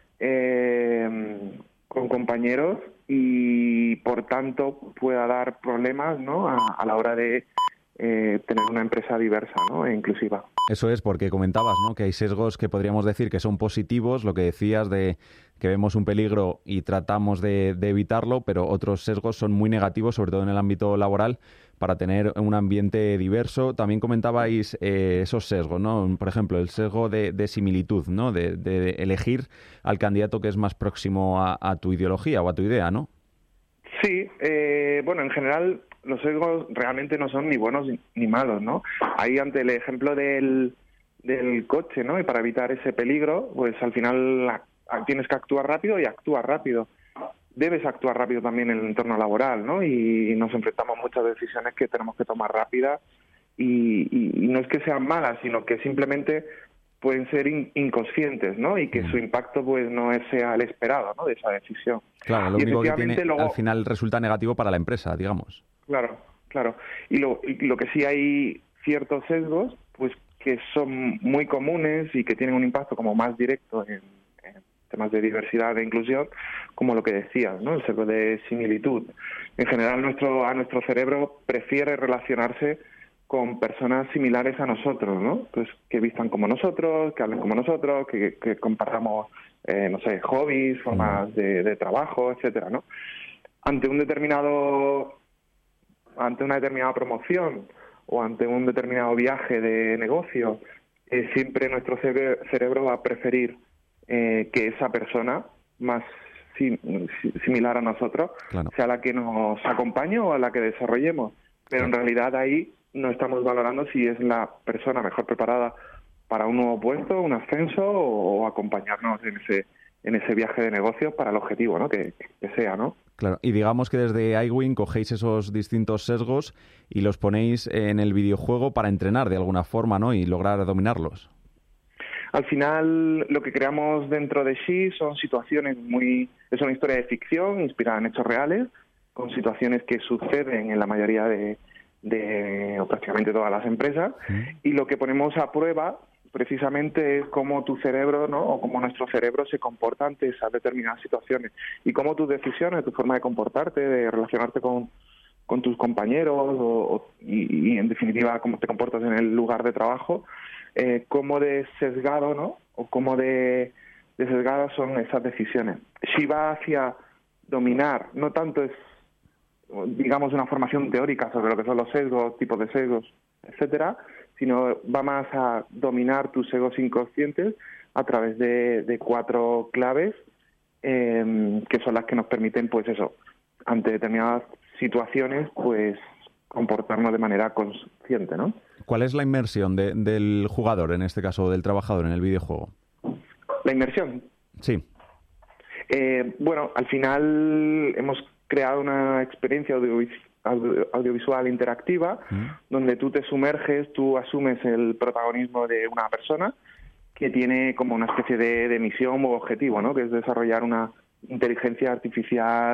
Speaker 8: y por tanto pueda dar problemas, ¿no? a la hora de tener una empresa diversa, ¿no? E inclusiva.
Speaker 1: Eso es, porque comentabas, ¿no? Que hay sesgos que podríamos decir que son positivos, lo que decías de que vemos un peligro y tratamos de evitarlo, pero otros sesgos son muy negativos, sobre todo en el ámbito laboral, para tener un ambiente diverso. También comentabais esos sesgos, ¿no? Por ejemplo, el sesgo de similitud, ¿no? De elegir al candidato que es más próximo a tu ideología o a tu idea, ¿no?
Speaker 8: Sí, bueno, en general los sesgos realmente no son ni buenos ni malos, ¿no? Ahí ante el ejemplo del coche, ¿no? Y para evitar ese peligro, pues al final tienes que actuar rápido y actúas rápido. Debes actuar rápido también en el entorno laboral, ¿no? Y nos enfrentamos a muchas decisiones que tenemos que tomar rápidas y no es que sean malas, sino que simplemente pueden ser inconscientes, ¿no? Y que su impacto pues no sea el esperado, ¿no? De esa decisión.
Speaker 1: Claro, lo único que tiene al final resulta negativo para la empresa, digamos.
Speaker 8: Claro. Y lo que sí hay ciertos sesgos, pues que son muy comunes y que tienen un impacto como más directo en temas de diversidad e inclusión, como lo que decías, ¿no? El sesgo de similitud. En general, nuestro cerebro prefiere relacionarse con personas similares a nosotros, ¿no? Pues que vistan como nosotros, que hablen como nosotros, que compartamos, no sé, hobbies, formas de trabajo, etcétera, ¿no? Ante una determinada promoción o ante un determinado viaje de negocio, siempre nuestro cerebro va a preferir que esa persona más similar a nosotros sea la que nos acompañe o a la que desarrollemos. Pero en realidad ahí no estamos valorando si es la persona mejor preparada para un nuevo puesto, un ascenso o acompañarnos en ese viaje de negocios para el objetivo, ¿no? Que sea, ¿no?
Speaker 1: Claro, y digamos que desde iWin cogéis esos distintos sesgos y los ponéis en el videojuego para entrenar de alguna forma, ¿no? Y lograr dominarlos.
Speaker 8: Al final, lo que creamos dentro de She son situaciones es una historia de ficción inspirada en hechos reales, con situaciones que suceden en la mayoría o prácticamente todas las empresas, y lo que ponemos a prueba precisamente es cómo tu cerebro, ¿no? O cómo nuestro cerebro se comporta ante esas determinadas situaciones y cómo tus decisiones, tu forma de comportarte, de relacionarte con tus compañeros y en definitiva cómo te comportas en el lugar de trabajo, cómo de sesgado, ¿no? O cómo de sesgadas son esas decisiones. Si va hacia dominar, no tanto es, digamos, una formación teórica sobre lo que son los sesgos, tipos de sesgos, etcétera, sino va más a dominar tus sesgos inconscientes a través de 4 claves que son las que nos permiten, pues eso, ante determinadas situaciones, pues comportarnos de manera consciente, ¿no?
Speaker 1: ¿Cuál es la inmersión del jugador, en este caso del trabajador, en el videojuego?
Speaker 8: ¿La inmersión?
Speaker 1: Sí.
Speaker 8: Bueno, al final hemos creado una experiencia audiovisual interactiva donde tú te sumerges, tú asumes el protagonismo de una persona que tiene como una especie de misión o objetivo, ¿no? Que es desarrollar una inteligencia artificial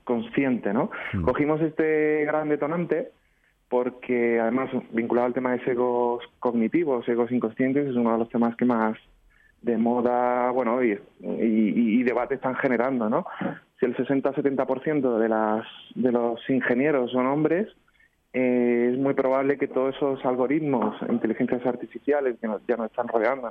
Speaker 8: consciente, ¿no? Cogimos este gran detonante porque, además, vinculado al tema de sesgos cognitivos, sesgos inconscientes, es uno de los temas que más de moda, bueno, y debate están generando, ¿no? Si el 60-70% de los ingenieros son hombres, es muy probable que todos esos algoritmos, inteligencias artificiales que ya nos están rodeando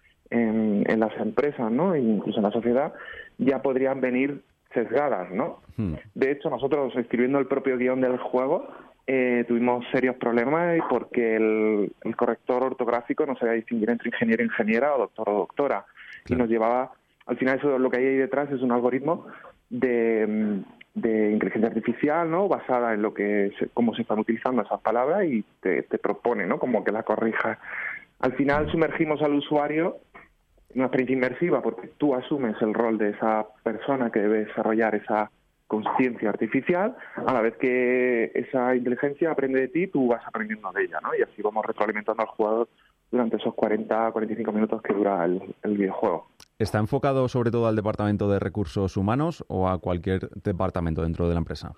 Speaker 8: en las empresas, ¿no? E incluso en la sociedad, ya podrían venir sesgadas, ¿no? De hecho, nosotros, escribiendo el propio guión del juego, tuvimos serios problemas porque el corrector ortográfico no sabía distinguir entre ingeniero, ingeniera o doctor o doctora. Claro. Y nos llevaba, al final, eso lo que hay ahí detrás es un algoritmo de inteligencia artificial, ¿no? Basada en cómo se están utilizando esas palabras y te propone, ¿no? Como que la corrija. Al final sumergimos al usuario en una experiencia inmersiva porque tú asumes el rol de esa persona que debe desarrollar esa consciencia artificial, a la vez que esa inteligencia aprende de ti, tú vas aprendiendo de ella, ¿no? Y así vamos retroalimentando al jugador durante esos 40-45 minutos que dura el videojuego.
Speaker 1: ¿Está enfocado sobre todo al departamento de recursos humanos o a cualquier departamento dentro de la empresa?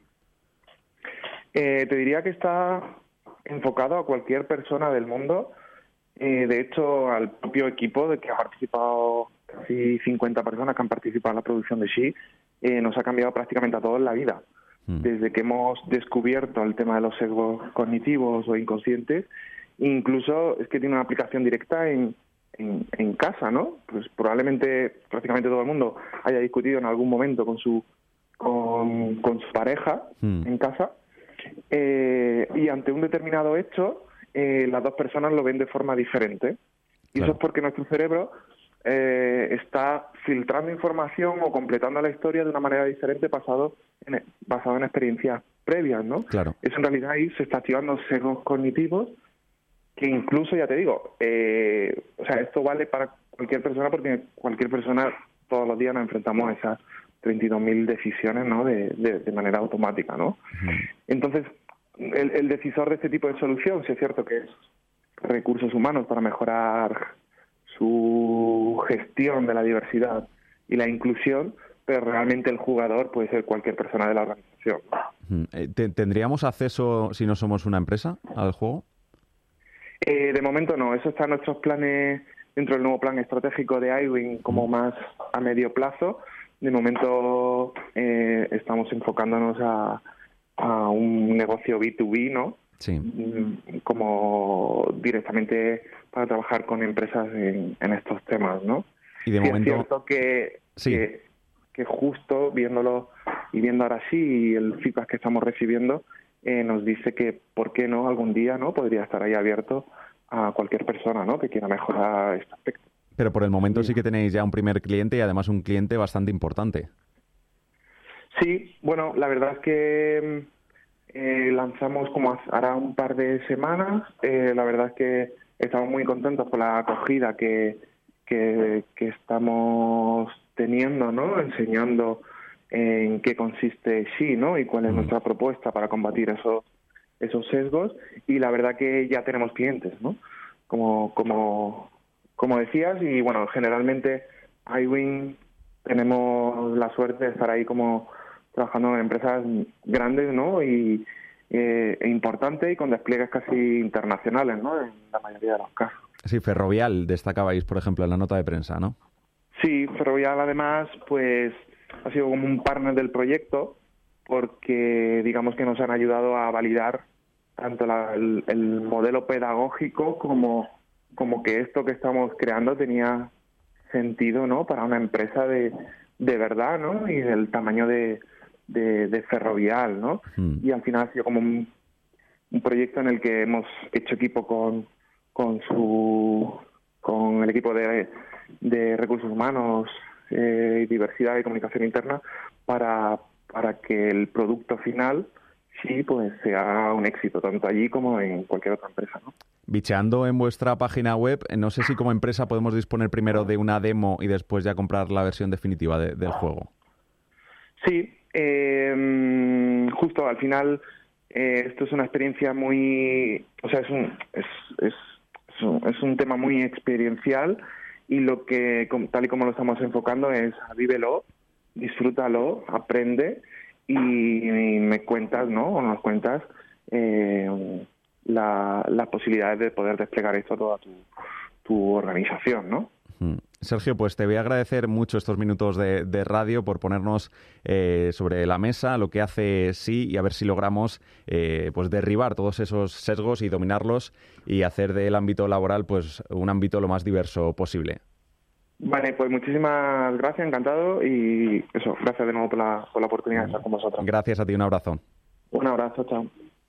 Speaker 8: Te diría que está enfocado a cualquier persona del mundo. De hecho, al propio equipo de que ha participado, casi 50 personas que han participado en la producción de She, nos ha cambiado prácticamente a todos la vida. Desde que hemos descubierto el tema de los sesgos cognitivos o inconscientes, incluso es que tiene una aplicación directa en casa, ¿no? Pues probablemente prácticamente todo el mundo haya discutido en algún momento con su pareja en casa, y ante un determinado hecho las dos personas lo ven de forma diferente. Y eso es porque nuestro cerebro está filtrando información o completando la historia de una manera diferente basado en experiencias previas, ¿no?
Speaker 1: Claro.
Speaker 8: Eso en realidad ahí se está activando sesgos cognitivos que incluso, ya te digo, o sea, esto vale para cualquier persona porque cualquier persona todos los días nos enfrentamos a esas 32.000 decisiones, ¿no? De manera automática, ¿no? Entonces, el decisor de este tipo de solución, sí es cierto que es recursos humanos para mejorar su gestión de la diversidad y la inclusión, pero realmente el jugador puede ser cualquier persona de la organización.
Speaker 1: ¿Tendríamos acceso, si no somos una empresa, al juego?
Speaker 8: De momento no, eso está en nuestros planes, dentro del nuevo plan estratégico de iWing, como más a medio plazo. De momento estamos enfocándonos a un negocio B2B, ¿no?
Speaker 1: Sí.
Speaker 8: Como directamente para trabajar con empresas en estos temas, ¿no?
Speaker 1: Y de momento
Speaker 8: es cierto que justo viéndolo y viendo ahora sí el feedback que estamos recibiendo nos dice que por qué no algún día no podría estar ahí abierto a cualquier persona, ¿no? Que quiera mejorar este aspecto.
Speaker 1: Pero por el momento sí que tenéis ya un primer cliente y además un cliente bastante importante.
Speaker 8: Sí, bueno, la verdad es que lanzamos como hará un par de semanas. La verdad es que estamos muy contentos por la acogida que estamos teniendo, ¿no? Enseñando en qué consiste She, ¿no? Y cuál es nuestra propuesta para combatir esos sesgos. Y la verdad que ya tenemos clientes, ¿no? Como decías, y bueno, generalmente iWing tenemos la suerte de estar ahí como trabajando en empresas grandes, ¿no? E importantes y con despliegues casi internacionales, ¿no? En la mayoría de los casos.
Speaker 1: Sí, Ferrovial destacabais, por ejemplo, en la nota de prensa, ¿no?
Speaker 8: Sí, Ferrovial además, pues ha sido como un partner del proyecto porque digamos que nos han ayudado a validar tanto el modelo pedagógico como que esto que estamos creando tenía sentido, ¿no? Para una empresa de verdad, ¿no? Y del tamaño de Ferrovial, ¿no? Y al final ha sido como un proyecto en el que hemos hecho equipo con el equipo de recursos humanos y diversidad y comunicación interna para que el producto final sí pues sea un éxito tanto allí como en cualquier otra empresa, ¿no?
Speaker 1: Bicheando en vuestra página web, no sé si como empresa podemos disponer primero de una demo y después ya comprar la versión definitiva del juego.
Speaker 8: Sí, justo al final esto es una experiencia muy, o sea, es un tema muy experiencial y lo que tal y como lo estamos enfocando es vívelo, disfrútalo, aprende y me cuentas, ¿no? O nos cuentas las posibilidades de poder desplegar esto a toda tu organización, ¿no?
Speaker 1: Sergio, pues te voy a agradecer mucho estos minutos de radio por ponernos sobre la mesa lo que hace Sí y a ver si logramos pues derribar todos esos sesgos y dominarlos y hacer del ámbito laboral pues un ámbito lo más diverso posible.
Speaker 8: Vale, pues muchísimas gracias, encantado, y eso, gracias de nuevo por la oportunidad de estar con vosotros.
Speaker 1: Gracias a ti, un abrazo.
Speaker 8: Un abrazo, chao.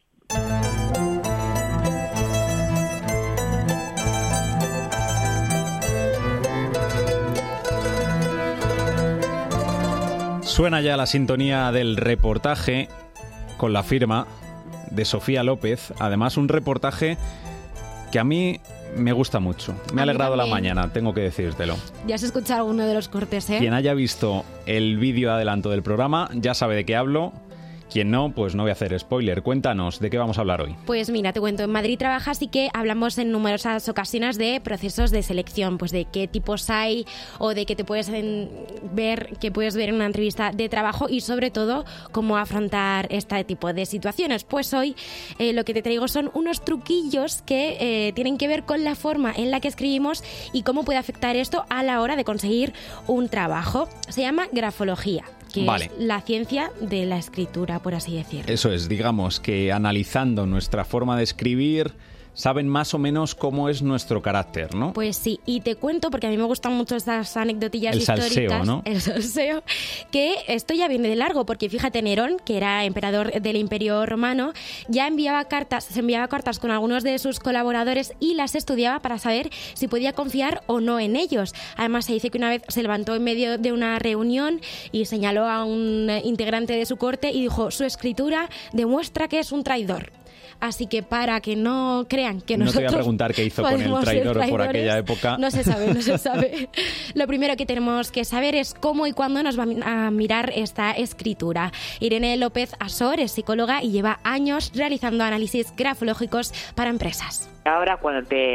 Speaker 1: Suena ya la sintonía del reportaje con la firma de Sofía López. Además, un reportaje que a mí me gusta mucho. Me ha alegrado la mañana, tengo que decírtelo.
Speaker 2: Ya has escuchado alguno de los cortes, ¿eh?
Speaker 1: Quien haya visto el vídeo adelanto del programa ya sabe de qué hablo. Quien no, pues no voy a hacer spoiler. Cuéntanos, ¿de qué vamos a hablar hoy?
Speaker 2: Pues mira, te cuento, en Madrid Trabajas y que hablamos en numerosas ocasiones de procesos de selección, pues de qué tipos hay o de qué te puedes ver en una entrevista de trabajo y sobre todo cómo afrontar este tipo de situaciones. Pues hoy lo que te traigo son unos truquillos que tienen que ver con la forma en la que escribimos y cómo puede afectar esto a la hora de conseguir un trabajo. Se llama grafología, que es la ciencia de la escritura, por así decirlo.
Speaker 1: Eso es, digamos que analizando nuestra forma de escribir, saben más o menos cómo es nuestro carácter, ¿no?
Speaker 2: Pues sí, y te cuento, porque a mí me gustan mucho estas anecdotillas históricas.
Speaker 1: El salseo, ¿no?
Speaker 2: El salseo, que esto ya viene de largo, porque fíjate, Nerón, que era emperador del Imperio Romano, ya se enviaba cartas con algunos de sus colaboradores y las estudiaba para saber si podía confiar o no en ellos. Además, se dice que una vez se levantó en medio de una reunión y señaló a un integrante de su corte y dijo: su escritura demuestra que es un traidor. Así que para que no crean que nosotros...
Speaker 1: No te voy a preguntar qué hizo con el traidor por aquella época.
Speaker 2: No se sabe. Lo primero que tenemos que saber es cómo y cuándo nos va a mirar esta escritura. Irene López Asor es psicóloga y lleva años realizando análisis grafológicos para empresas.
Speaker 11: Ahora, cuando te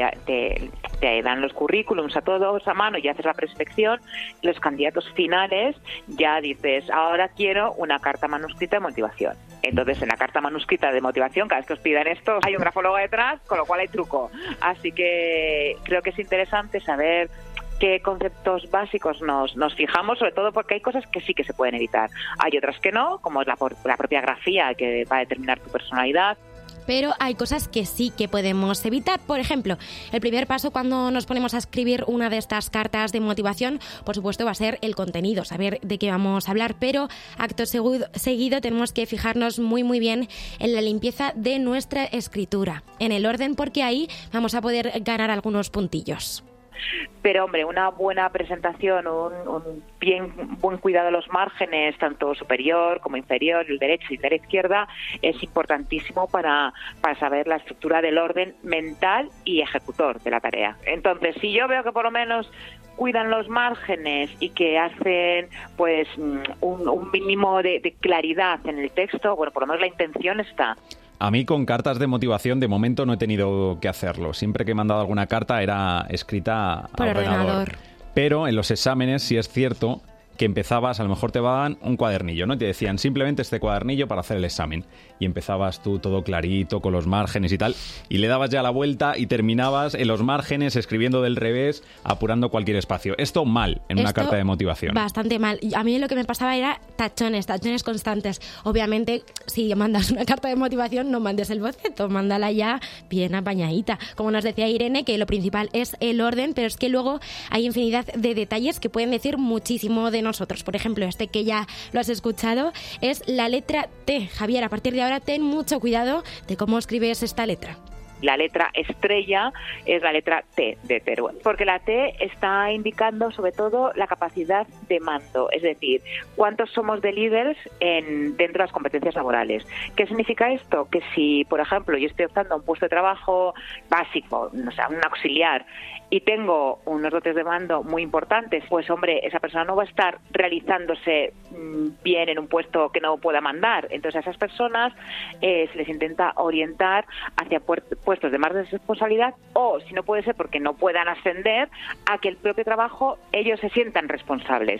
Speaker 11: dan los currículums a todos a mano y haces la preselección, los candidatos finales ya dices: ahora quiero una carta manuscrita de motivación. Entonces, en la carta manuscrita de motivación, cada vez que os pidan esto, hay un grafólogo detrás, con lo cual hay truco. Así que creo que es interesante saber qué conceptos básicos nos fijamos, sobre todo porque hay cosas que sí que se pueden evitar. Hay otras que no, como es la propia grafía, que va a determinar tu personalidad.
Speaker 2: Pero hay cosas que sí que podemos evitar. Por ejemplo, el primer paso cuando nos ponemos a escribir una de estas cartas de motivación, por supuesto, va a ser el contenido, saber de qué vamos a hablar, pero acto seguido tenemos que fijarnos muy muy bien en la limpieza de nuestra escritura, en el orden, porque ahí vamos a poder ganar algunos puntillos.
Speaker 11: Pero, hombre, una buena presentación, un buen cuidado de los márgenes, tanto superior como inferior, el derecho y la izquierda, es importantísimo para saber la estructura del orden mental y ejecutor de la tarea. Entonces, si yo veo que por lo menos cuidan los márgenes y que hacen pues un mínimo de claridad en el texto, bueno, por lo menos la intención está.
Speaker 1: A mí con cartas de motivación de momento no he tenido que hacerlo. Siempre que he mandado alguna carta era escrita
Speaker 2: por ordenador.
Speaker 1: Pero en los exámenes sí es cierto que empezabas, a lo mejor te daban un cuadernillo, ¿no? Te decían simplemente este cuadernillo para hacer el examen. Y empezabas tú todo clarito, con los márgenes y tal, y le dabas ya la vuelta y terminabas en los márgenes escribiendo del revés, apurando cualquier espacio. Esto mal en una carta de motivación.
Speaker 2: Bastante mal. A mí lo que me pasaba era tachones constantes. Obviamente, si mandas una carta de motivación, no mandes el boceto, mándala ya bien apañadita. Como nos decía Irene, que lo principal es el orden, pero es que luego hay infinidad de detalles que pueden decir muchísimo de nosotros. Por ejemplo, este que ya lo has escuchado es la letra T. Javier, a partir de ahora ten mucho cuidado de cómo escribes esta letra.
Speaker 11: La letra estrella es la letra T de Teruel, porque la T está indicando sobre todo la capacidad de mando, es decir, cuántos somos de líderes dentro de las competencias laborales. ¿Qué significa esto? Que si, por ejemplo, yo estoy optando a un puesto de trabajo básico, o sea, un auxiliar, y tengo unos dotes de mando muy importantes, pues hombre, esa persona no va a estar realizándose bien en un puesto que no pueda mandar. Entonces a esas personas se les intenta orientar hacia puestos de más responsabilidad, o si no puede ser porque no puedan ascender, a que el propio trabajo ellos se sientan responsables.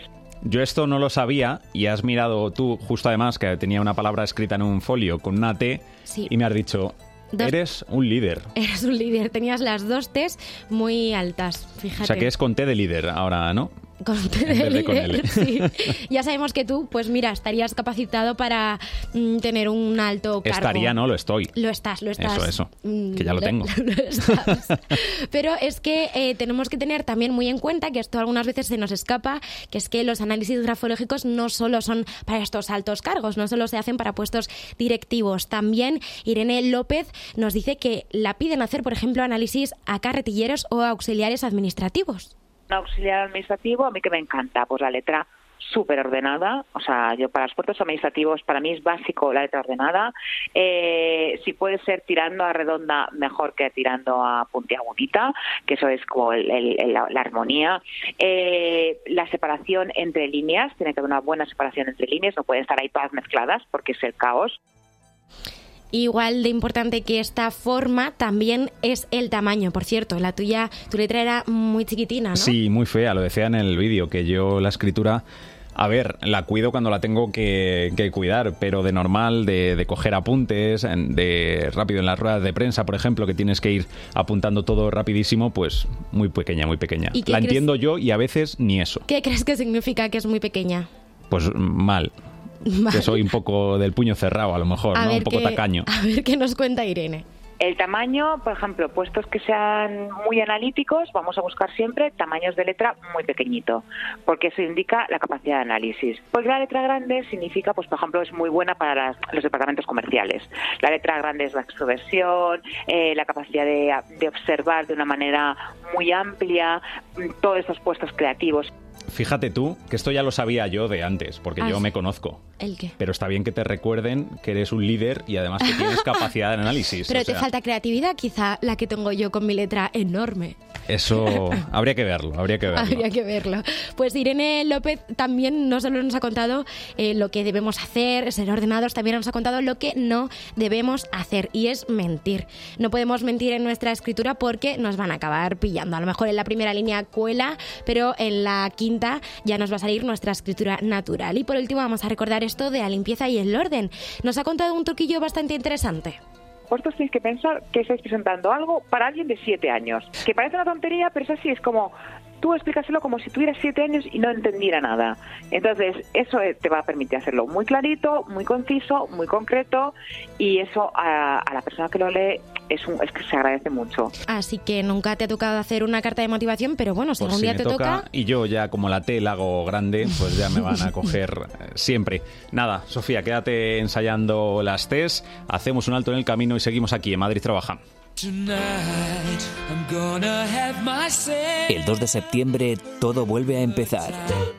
Speaker 1: Yo esto no lo sabía y has mirado tú, justo además, que tenía una palabra escrita en un folio con una T,
Speaker 2: sí.
Speaker 1: Y me has dicho... Eres un líder.
Speaker 2: Eres un líder. Tenías las 2 T's muy altas, fíjate.
Speaker 1: O sea, que es con T de líder ahora, ¿no?
Speaker 2: Con T de líder,
Speaker 1: con L.
Speaker 2: sí. Ya sabemos que tú, pues mira, estarías capacitado para tener un alto cargo.
Speaker 1: Estaría, no, lo estoy.
Speaker 2: Lo estás.
Speaker 1: Eso, que ya lo tengo.
Speaker 2: Lo estás. Pero es que tenemos que tener también muy en cuenta, que esto algunas veces se nos escapa, que es que los análisis grafológicos no solo son para estos altos cargos, no solo se hacen para puestos directivos. También Irene López nos dice que la piden hacer, por ejemplo, análisis a carretilleros o auxiliares administrativos.
Speaker 11: Un auxiliar administrativo, a mí que me encanta, pues la letra súper ordenada, o sea, yo para los puestos administrativos, para mí es básico la letra ordenada. Si puede ser tirando a redonda, mejor que tirando a puntiagudita, que eso es como la armonía. La separación entre líneas, tiene que haber una buena separación entre líneas, no pueden estar ahí todas mezcladas porque es el caos.
Speaker 2: Igual de importante que esta forma también es el tamaño. Por cierto, tu letra era muy chiquitina, ¿no?
Speaker 1: Sí, muy fea, lo decía en el vídeo, que yo la escritura... A ver, la cuido cuando la tengo que cuidar, pero de normal, de coger apuntes, de rápido en las ruedas de prensa, por ejemplo, que tienes que ir apuntando todo rapidísimo, pues muy pequeña, muy pequeña. La entiendo yo y a veces ni eso.
Speaker 2: ¿Qué crees que significa que es muy pequeña?
Speaker 1: Pues mal. Que soy un poco del puño cerrado, a lo mejor, ¿no? Un poco tacaño.
Speaker 2: A ver qué nos cuenta Irene.
Speaker 11: El tamaño, por ejemplo, puestos que sean muy analíticos, vamos a buscar siempre tamaños de letra muy pequeñito, porque eso indica la capacidad de análisis. Porque la letra grande significa, pues por ejemplo, es muy buena para los departamentos comerciales. La letra grande es la extroversión, la capacidad de observar de una manera muy amplia, todos estos puestos creativos.
Speaker 1: Fíjate tú, que esto ya lo sabía yo de antes, porque yo me conozco.
Speaker 2: ¿El qué?
Speaker 1: Pero está bien que te recuerden que eres un líder y además que tienes capacidad de análisis.
Speaker 2: Pero te falta creatividad, quizá la que tengo yo con mi letra enorme.
Speaker 1: Eso habría que verlo.
Speaker 2: Habría que verlo. Pues Irene López también no solo nos ha contado lo que debemos hacer, ser ordenados, también nos ha contado lo que no debemos hacer, y es mentir. No podemos mentir en nuestra escritura porque nos van a acabar pillando. A lo mejor en la primera línea cuela, pero en la quinta ya nos va a salir nuestra escritura natural. Y por último vamos a recordar esto de la limpieza y el orden. Nos ha contado un truquillo bastante interesante.
Speaker 11: Vosotros tenéis que pensar que estáis presentando algo para alguien de 7 años. Que parece una tontería, pero es así, es como... Tú explícaselo como si tuvieras 7 años y no entendiera nada. Entonces, eso te va a permitir hacerlo muy clarito, muy conciso, muy concreto, y eso a la persona que lo lee es que se agradece mucho.
Speaker 2: Así que nunca te ha tocado hacer una carta de motivación, pero bueno, si algún día te toca...
Speaker 1: Y yo ya, como la T la hago grande, pues ya me van a coger siempre. Nada, Sofía, quédate ensayando las T's, hacemos un alto en el camino y seguimos aquí en Madrid Trabaja.
Speaker 5: El 2 de septiembre todo vuelve a empezar.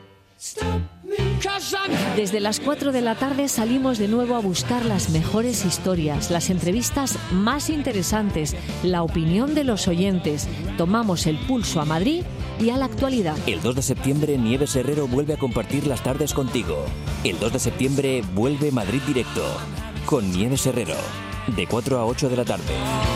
Speaker 6: Desde las 4 de la tarde salimos de nuevo a buscar las mejores historias, las entrevistas más interesantes, la opinión de los oyentes. Tomamos el pulso a Madrid y a la actualidad.
Speaker 5: El 2 de septiembre Nieves Herrero vuelve a compartir las tardes contigo. El 2 de septiembre vuelve Madrid Directo con Nieves Herrero, de 4 a 8 de la tarde.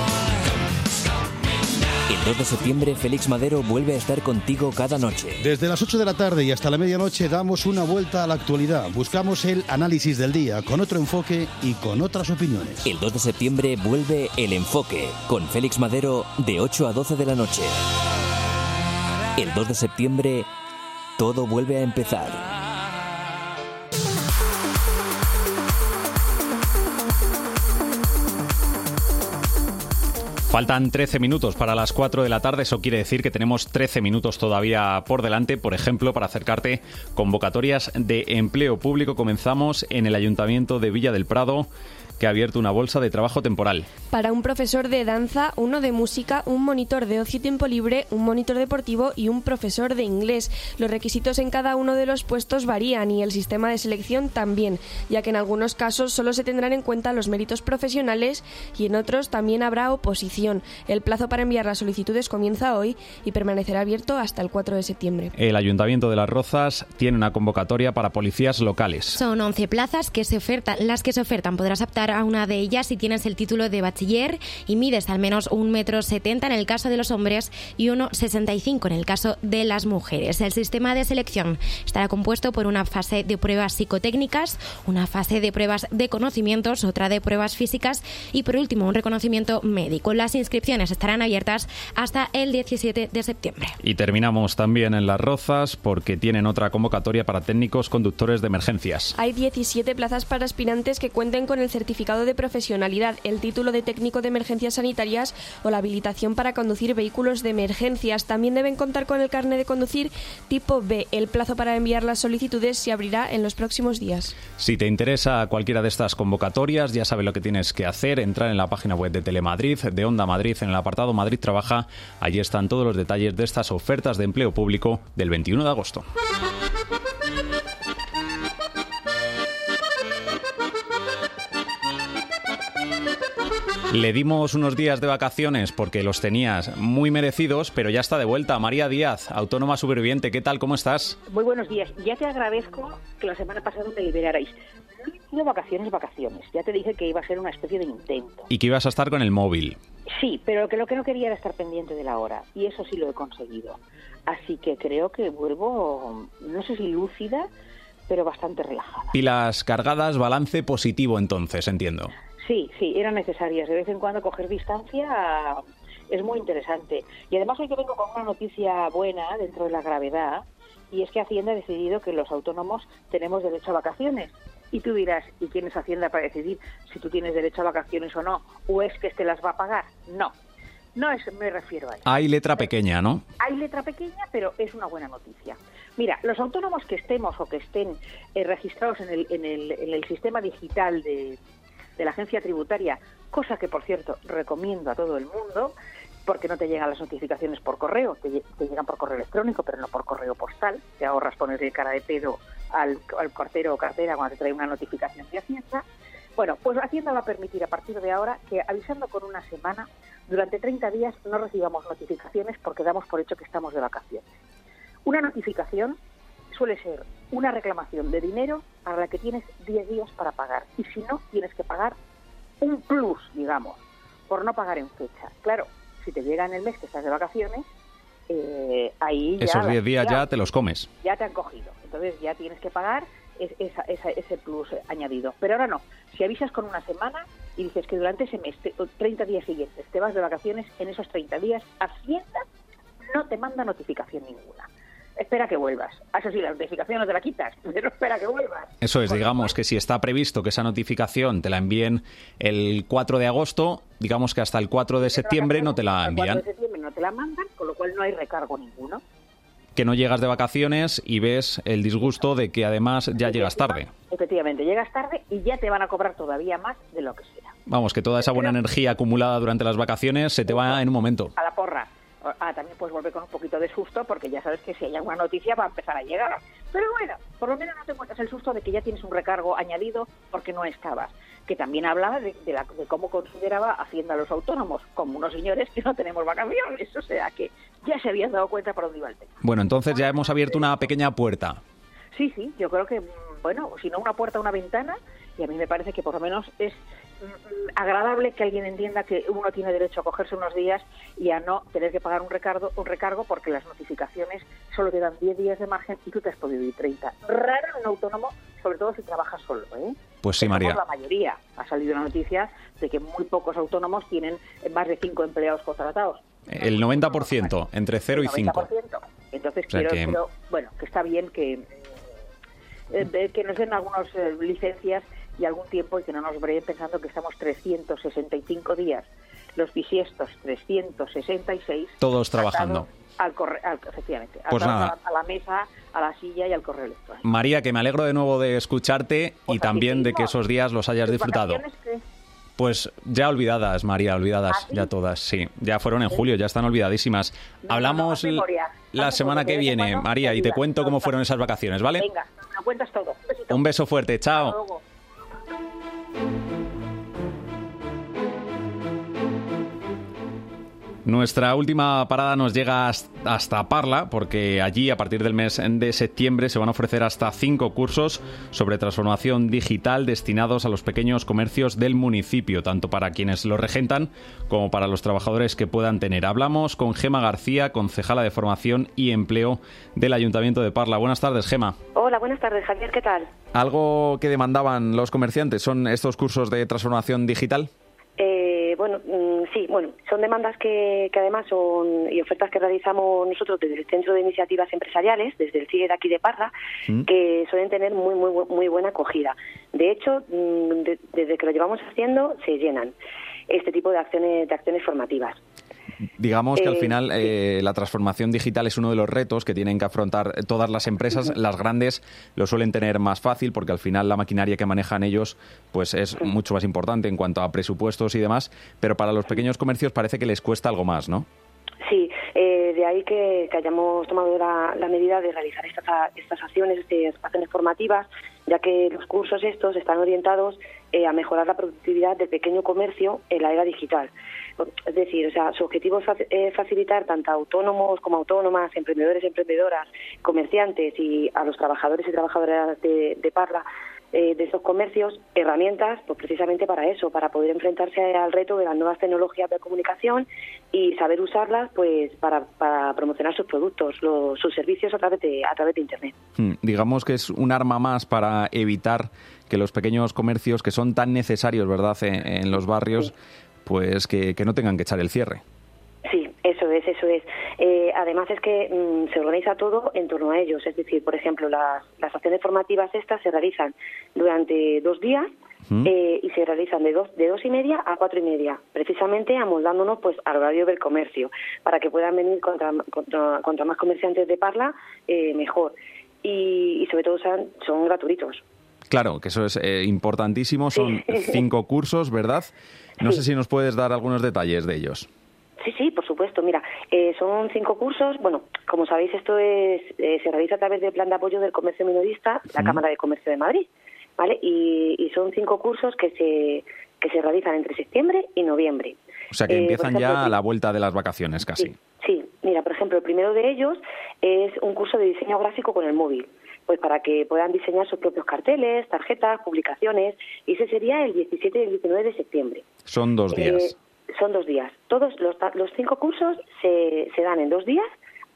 Speaker 5: El 2 de septiembre, Félix Madero vuelve a estar contigo cada noche.
Speaker 7: Desde las 8 de la tarde y hasta la medianoche damos una vuelta a la actualidad. Buscamos el análisis del día con otro enfoque y con otras opiniones.
Speaker 5: El 2 de septiembre vuelve El Enfoque con Félix Madero de 8 a 12 de la noche. El 2 de septiembre, todo vuelve a empezar.
Speaker 1: Faltan 13 minutos para las 4 de la tarde, eso quiere decir que tenemos 13 minutos todavía por delante, por ejemplo, para acercarte convocatorias de empleo público. Comenzamos en el Ayuntamiento de Villa del Prado, que ha abierto una bolsa de trabajo temporal.
Speaker 3: Para un profesor de danza, uno de música, un monitor de ocio y tiempo libre, un monitor deportivo y un profesor de inglés. Los requisitos en cada uno de los puestos varían y el sistema de selección también, ya que en algunos casos solo se tendrán en cuenta los méritos profesionales y en otros también habrá oposición. El plazo para enviar las solicitudes comienza hoy y permanecerá abierto hasta el 4 de septiembre.
Speaker 1: El Ayuntamiento de Las Rozas tiene una convocatoria para policías locales.
Speaker 2: Son 11 plazas las que se ofertan. Podrás optar a una de ellas si tienes el título de bachiller y mides al menos 1,70 m en el caso de los hombres y 1,65 m en el caso de las mujeres. El sistema de selección estará compuesto por una fase de pruebas psicotécnicas, una fase de pruebas de conocimientos, otra de pruebas físicas y por último un reconocimiento médico. Las inscripciones estarán abiertas hasta el 17 de septiembre.
Speaker 1: Y terminamos también en Las Rozas porque tienen otra convocatoria para técnicos conductores de emergencias.
Speaker 3: Hay 17 plazas para aspirantes que cuenten con el certificado de profesionalidad, el título de técnico de emergencias sanitarias o la habilitación para conducir vehículos de emergencias. También deben contar con el carnet de conducir tipo B. El plazo para enviar las solicitudes se abrirá en los próximos días.
Speaker 1: Si te interesa cualquiera de estas convocatorias, ya sabes lo que tienes que hacer, entrar en la página web de Telemadrid, de Onda Madrid, en el apartado Madrid Trabaja. Allí están todos los detalles de estas ofertas de empleo público del 21 de agosto. Le dimos unos días de vacaciones porque los tenías muy merecidos, pero ya está de vuelta. María Díaz, autónoma superviviente, ¿qué tal? ¿Cómo estás?
Speaker 12: Muy buenos días. Ya te agradezco que la semana pasada me liberarais. No he tenido vacaciones. Ya te dije que iba a ser una especie de intento.
Speaker 1: Y que ibas a estar con el móvil.
Speaker 12: Sí, pero que lo que no quería era estar pendiente de la hora. Y eso sí lo he conseguido. Así que creo que vuelvo, no sé si lúcida, pero bastante relajada.
Speaker 1: Pilas cargadas, balance positivo entonces, entiendo.
Speaker 12: Sí, eran necesarias. De vez en cuando coger distancia es muy interesante. Y además hoy que vengo con una noticia buena dentro de la gravedad, y es que Hacienda ha decidido que los autónomos tenemos derecho a vacaciones. Y tú dirás, ¿y quién es Hacienda para decidir si tú tienes derecho a vacaciones o no? ¿O es que te las va a pagar? No me refiero a eso.
Speaker 1: Hay letra pequeña, ¿no?
Speaker 12: Hay letra pequeña, pero es una buena noticia. Mira, los autónomos que estemos o que estén registrados en el sistema digital de la agencia tributaria, cosa que, por cierto, recomiendo a todo el mundo, porque no te llegan las notificaciones por correo, te llegan por correo electrónico, pero no por correo postal. Te ahorras ponerle cara de pedo al cartero o cartera cuando te trae una notificación de Hacienda. Bueno, pues Hacienda va a permitir a partir de ahora que, avisando con una semana, durante 30 días no recibamos notificaciones porque damos por hecho que estamos de vacaciones. Una notificación suele ser una reclamación de dinero para la que tienes 10 días para pagar. Y si no, tienes que pagar un plus, digamos, por no pagar en fecha. Claro, si te llega en el mes que estás de vacaciones, ahí ya...
Speaker 1: Esos 10 días ya te los comes.
Speaker 12: Ya te han cogido. Entonces ya tienes que pagar ese plus añadido. Pero ahora no. Si avisas con una semana y dices que durante ese mes, 30 días siguientes, te vas de vacaciones, en esos 30 días, Hacienda no te manda notificación ninguna. Espera que vuelvas. Eso sí, la notificación no te la quitas, pero espera que vuelvas.
Speaker 1: Eso es, digamos que si está previsto que esa notificación te la envíen el 4 de agosto, digamos que hasta el 4 de septiembre no te la envían.
Speaker 12: El 4 de septiembre no te la mandan, con lo cual no hay recargo ninguno.
Speaker 1: Que no llegas de vacaciones y ves el disgusto de que además ya llegas tarde.
Speaker 12: Efectivamente, llegas tarde y ya te van a cobrar todavía más de lo que sea.
Speaker 1: Vamos, que toda esa buena energía acumulada durante las vacaciones se te va en un momento.
Speaker 12: A la porra. También puedes volver con un poquito de susto porque ya sabes que si hay alguna noticia va a empezar a llegar. Pero bueno, por lo menos no te encuentras el susto de que ya tienes un recargo añadido porque no estabas. Que también hablaba de cómo consideraba Hacienda a los autónomos como unos señores que no tenemos vacaciones. O sea que ya se habían dado cuenta por dónde iba el tema.
Speaker 1: Bueno, entonces ya hemos abierto una pequeña puerta.
Speaker 12: Sí, yo creo que, bueno, si no una puerta, una ventana, y a mí me parece que por lo menos es agradable que alguien entienda que uno tiene derecho a cogerse unos días y a no tener que pagar un recargo porque las notificaciones solo te dan 10 días de margen y tú te has podido ir 30. Raro en un autónomo, sobre todo si trabajas solo, ¿eh?
Speaker 1: Pues sí, María.
Speaker 12: La mayoría. Ha salido una noticia de que muy pocos autónomos tienen más de 5 empleados contratados.
Speaker 1: El 90%, entre 0 y 5.
Speaker 12: Entonces, pero bueno, que está bien que nos den algunas licencias y algún tiempo y que no nos breen pensando que estamos 365 días, los bisiestos 366.
Speaker 1: Todos trabajando.
Speaker 12: Efectivamente.
Speaker 1: Pues nada.
Speaker 12: A la mesa, a la silla y al correo electrónico.
Speaker 1: María, que me alegro de nuevo de escucharte y también de que esos días los hayas disfrutado. Pues ya olvidadas, María, olvidadas ya todas, sí. Ya fueron en julio, ya están olvidadísimas. Hablamos la semana que viene, María, y te cuento cómo fueron esas vacaciones, ¿vale?
Speaker 12: Venga, me cuentas todo.
Speaker 1: Un beso fuerte, chao. Nuestra última parada nos llega hasta Parla, porque allí, a partir del mes de septiembre, se van a ofrecer hasta 5 cursos sobre transformación digital destinados a los pequeños comercios del municipio, tanto para quienes lo regentan como para los trabajadores que puedan tener. Hablamos con Gema García, concejala de Formación y Empleo del Ayuntamiento de Parla. Buenas tardes, Gema.
Speaker 13: Hola, buenas tardes, Javier, ¿qué tal?
Speaker 1: ¿Algo que demandaban los comerciantes son estos cursos de transformación digital?
Speaker 13: Sí, son demandas que además son y ofertas que realizamos nosotros desde el Centro de Iniciativas Empresariales, desde el CIE de aquí de Parla, que suelen tener muy buena acogida. De hecho, desde que lo llevamos haciendo, se llenan este tipo de acciones formativas.
Speaker 1: Digamos que al final la transformación digital es uno de los retos que tienen que afrontar todas las empresas. Las grandes lo suelen tener más fácil porque al final la maquinaria que manejan ellos pues es mucho más importante en cuanto a presupuestos y demás, pero para los pequeños comercios parece que les cuesta algo más, ¿no?
Speaker 13: Sí, de ahí que hayamos tomado la medida de realizar estas acciones formativas, ya que los cursos estos están orientados a mejorar la productividad del pequeño comercio en la era digital. Es decir, su objetivo es facilitar tanto a autónomos como autónomas, emprendedores y emprendedoras, comerciantes y a los trabajadores y trabajadoras de Parla, de estos comercios, herramientas pues precisamente para eso, para poder enfrentarse al reto de las nuevas tecnologías de comunicación y saber usarlas pues para promocionar sus productos, sus servicios a través de Internet.
Speaker 1: Digamos que es un arma más para evitar que los pequeños comercios que son tan necesarios, ¿verdad?, en los barrios, pues que no tengan que echar el cierre.
Speaker 13: Sí, eso es. Además es que se organiza todo en torno a ellos. Es decir, por ejemplo, las acciones formativas estas se realizan durante 2 días y se realizan de 2:30 a 4:30, precisamente amoldándonos pues al horario del comercio, para que puedan venir contra más comerciantes de Parla, mejor. Y sobre todo son gratuitos.
Speaker 1: Claro, que eso es importantísimo. Son 5 cursos, ¿verdad? No sé si nos puedes dar algunos detalles de ellos.
Speaker 13: Sí, por supuesto. Mira, son 5 cursos. Bueno, como sabéis, esto se realiza a través del Plan de Apoyo del Comercio Minorista, la Cámara de Comercio de Madrid, ¿vale? Y son 5 cursos que se realizan entre septiembre y noviembre.
Speaker 1: O sea, que empiezan ya a la vuelta de las vacaciones casi.
Speaker 13: Sí. Mira, por ejemplo, el primero de ellos es un curso de diseño gráfico con el móvil, pues para que puedan diseñar sus propios carteles, tarjetas, publicaciones, y ese sería el 17 y el 19 de septiembre.
Speaker 1: Son 2 días.
Speaker 13: Son 2 días. Todos los 5 cursos se dan en 2 días,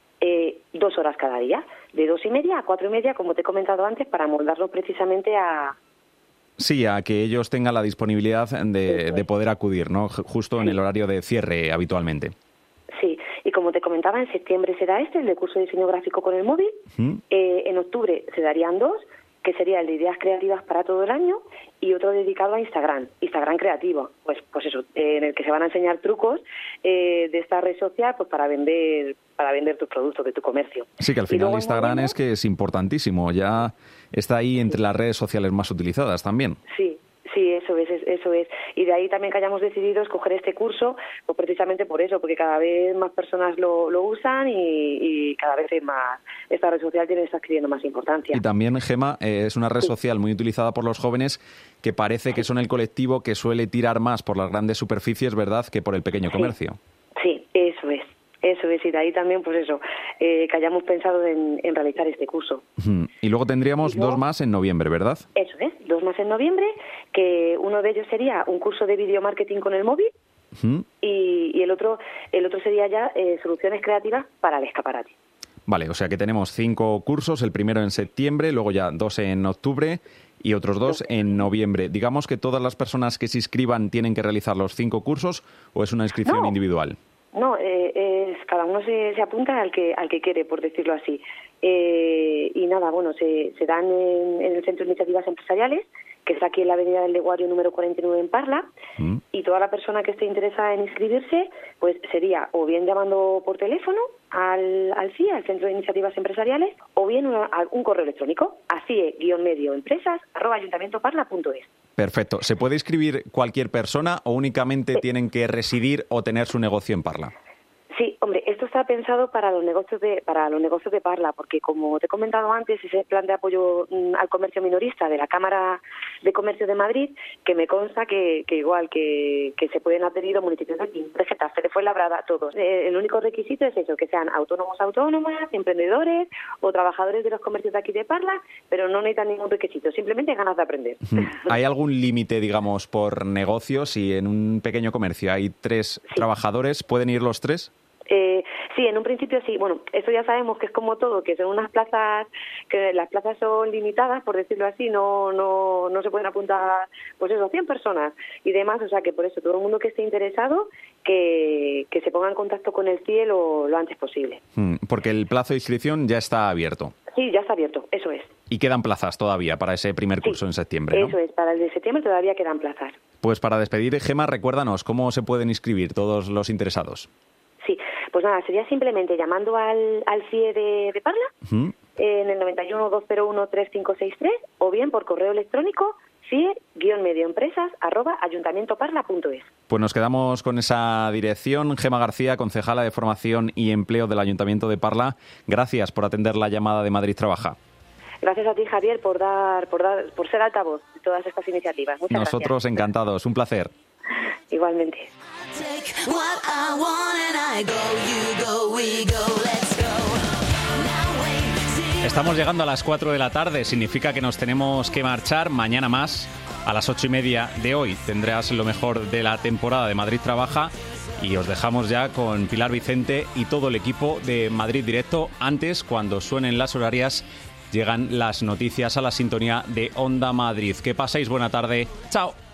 Speaker 13: 2 horas cada día, de 2:30 a 4:30, como te he comentado antes, para moldarlo precisamente a...
Speaker 1: Sí, a que ellos tengan la disponibilidad de poder acudir, ¿no? Justo en el horario de cierre habitualmente.
Speaker 13: Sí, y como te comentaba, en septiembre será el de curso de diseño gráfico con el móvil. En octubre se darían 2, que sería el de ideas creativas para todo el año, y otro dedicado a Instagram creativo, pues eso, en el que se van a enseñar trucos de esta red social pues para vender tus productos de tu comercio.
Speaker 1: Sí, que al final Instagram es importantísimo, ya está ahí entre las redes sociales más utilizadas también.
Speaker 13: Sí, eso es. Y de ahí también que hayamos decidido escoger este curso, pues precisamente por eso, porque cada vez más personas lo usan y cada vez más esta red social está adquiriendo más importancia.
Speaker 1: Y también, Gema, es una red social muy utilizada por los jóvenes que parece que son el colectivo que suele tirar más por las grandes superficies, ¿verdad?, que por el pequeño comercio.
Speaker 13: Sí, eso es. Y de ahí también, pues eso, que hayamos pensado en realizar este curso.
Speaker 1: Y luego tendríamos 2 más en noviembre, ¿verdad?
Speaker 13: Eso es, 2 más en noviembre, que uno de ellos sería un curso de video marketing con el móvil y el otro sería ya soluciones creativas para el escaparate.
Speaker 1: Vale, o sea que tenemos 5 cursos, el primero en septiembre, luego ya 2 en octubre y otros 2 en noviembre. Digamos que todas las personas que se inscriban tienen que realizar los 5 cursos, ¿o es una inscripción individual?
Speaker 13: No, cada uno se apunta al que quiere, por decirlo así. Y nada, bueno, se dan en el Centro de Iniciativas Empresariales, que está aquí en la Avenida del Leguario número 49 en Parla, y toda la persona que esté interesada en inscribirse, pues sería o bien llamando por teléfono al CIE, al Centro de Iniciativas Empresariales, o bien un correo electrónico a cie-medioempresas@ayuntamientoparla.es.
Speaker 1: Perfecto. ¿Se puede inscribir cualquier persona o únicamente tienen que residir o tener su negocio en Parla?
Speaker 13: Sí, hombre, esto está pensado para los negocios de Parla, porque como te he comentado antes, ese plan de apoyo al comercio minorista de la Cámara de Comercio de Madrid, que me consta que igual que se pueden adherir municipios de aquí, de Getafe, de Fuenlabrada, todos. El único requisito es eso, que sean autónomos, autónomas, emprendedores o trabajadores de los comercios de aquí de Parla, pero no necesitan ningún requisito, simplemente ganas de aprender.
Speaker 1: ¿Hay algún límite, digamos, por negocio? Si en un pequeño comercio hay 3 trabajadores, ¿pueden ir los 3?
Speaker 13: Sí, en un principio sí. Bueno, eso ya sabemos que es como todo, que son unas plazas, que las plazas son limitadas, por decirlo así, no se pueden apuntar, pues eso, 100 personas y demás, o sea que por eso todo el mundo que esté interesado, que se ponga en contacto con el CIE lo antes posible.
Speaker 1: Porque el plazo de inscripción ya está abierto.
Speaker 13: Sí, ya está abierto, eso es.
Speaker 1: Y quedan plazas todavía para ese primer curso en septiembre, ¿no?
Speaker 13: Eso es, para el de septiembre todavía quedan plazas.
Speaker 1: Pues para despedir, Gemma, recuérdanos cómo se pueden inscribir todos los interesados.
Speaker 13: Sí, pues nada, sería simplemente llamando al CIE de Parla, en el 91-201-3563, o bien por correo electrónico cie-medioempresas@ayuntamientoparla.es.
Speaker 1: Pues nos quedamos con esa dirección. Gemma García, concejala de Formación y Empleo del Ayuntamiento de Parla, gracias por atender la llamada de Madrid Trabaja.
Speaker 13: Gracias a ti, Javier, por ser altavoz de todas estas iniciativas. Muchas
Speaker 1: Nosotros
Speaker 13: gracias.
Speaker 1: Encantados, un placer.
Speaker 13: Igualmente.
Speaker 1: Estamos llegando a las 4 de la tarde, significa que nos tenemos que marchar. Mañana más, a las 8:30 de hoy, tendrás lo mejor de la temporada de Madrid Trabaja y os dejamos ya con Pilar Vicente y todo el equipo de Madrid Directo. Antes, cuando suenen las horarias, llegan las noticias a la sintonía de Onda Madrid. Que paséis buena tarde. ¡Chao!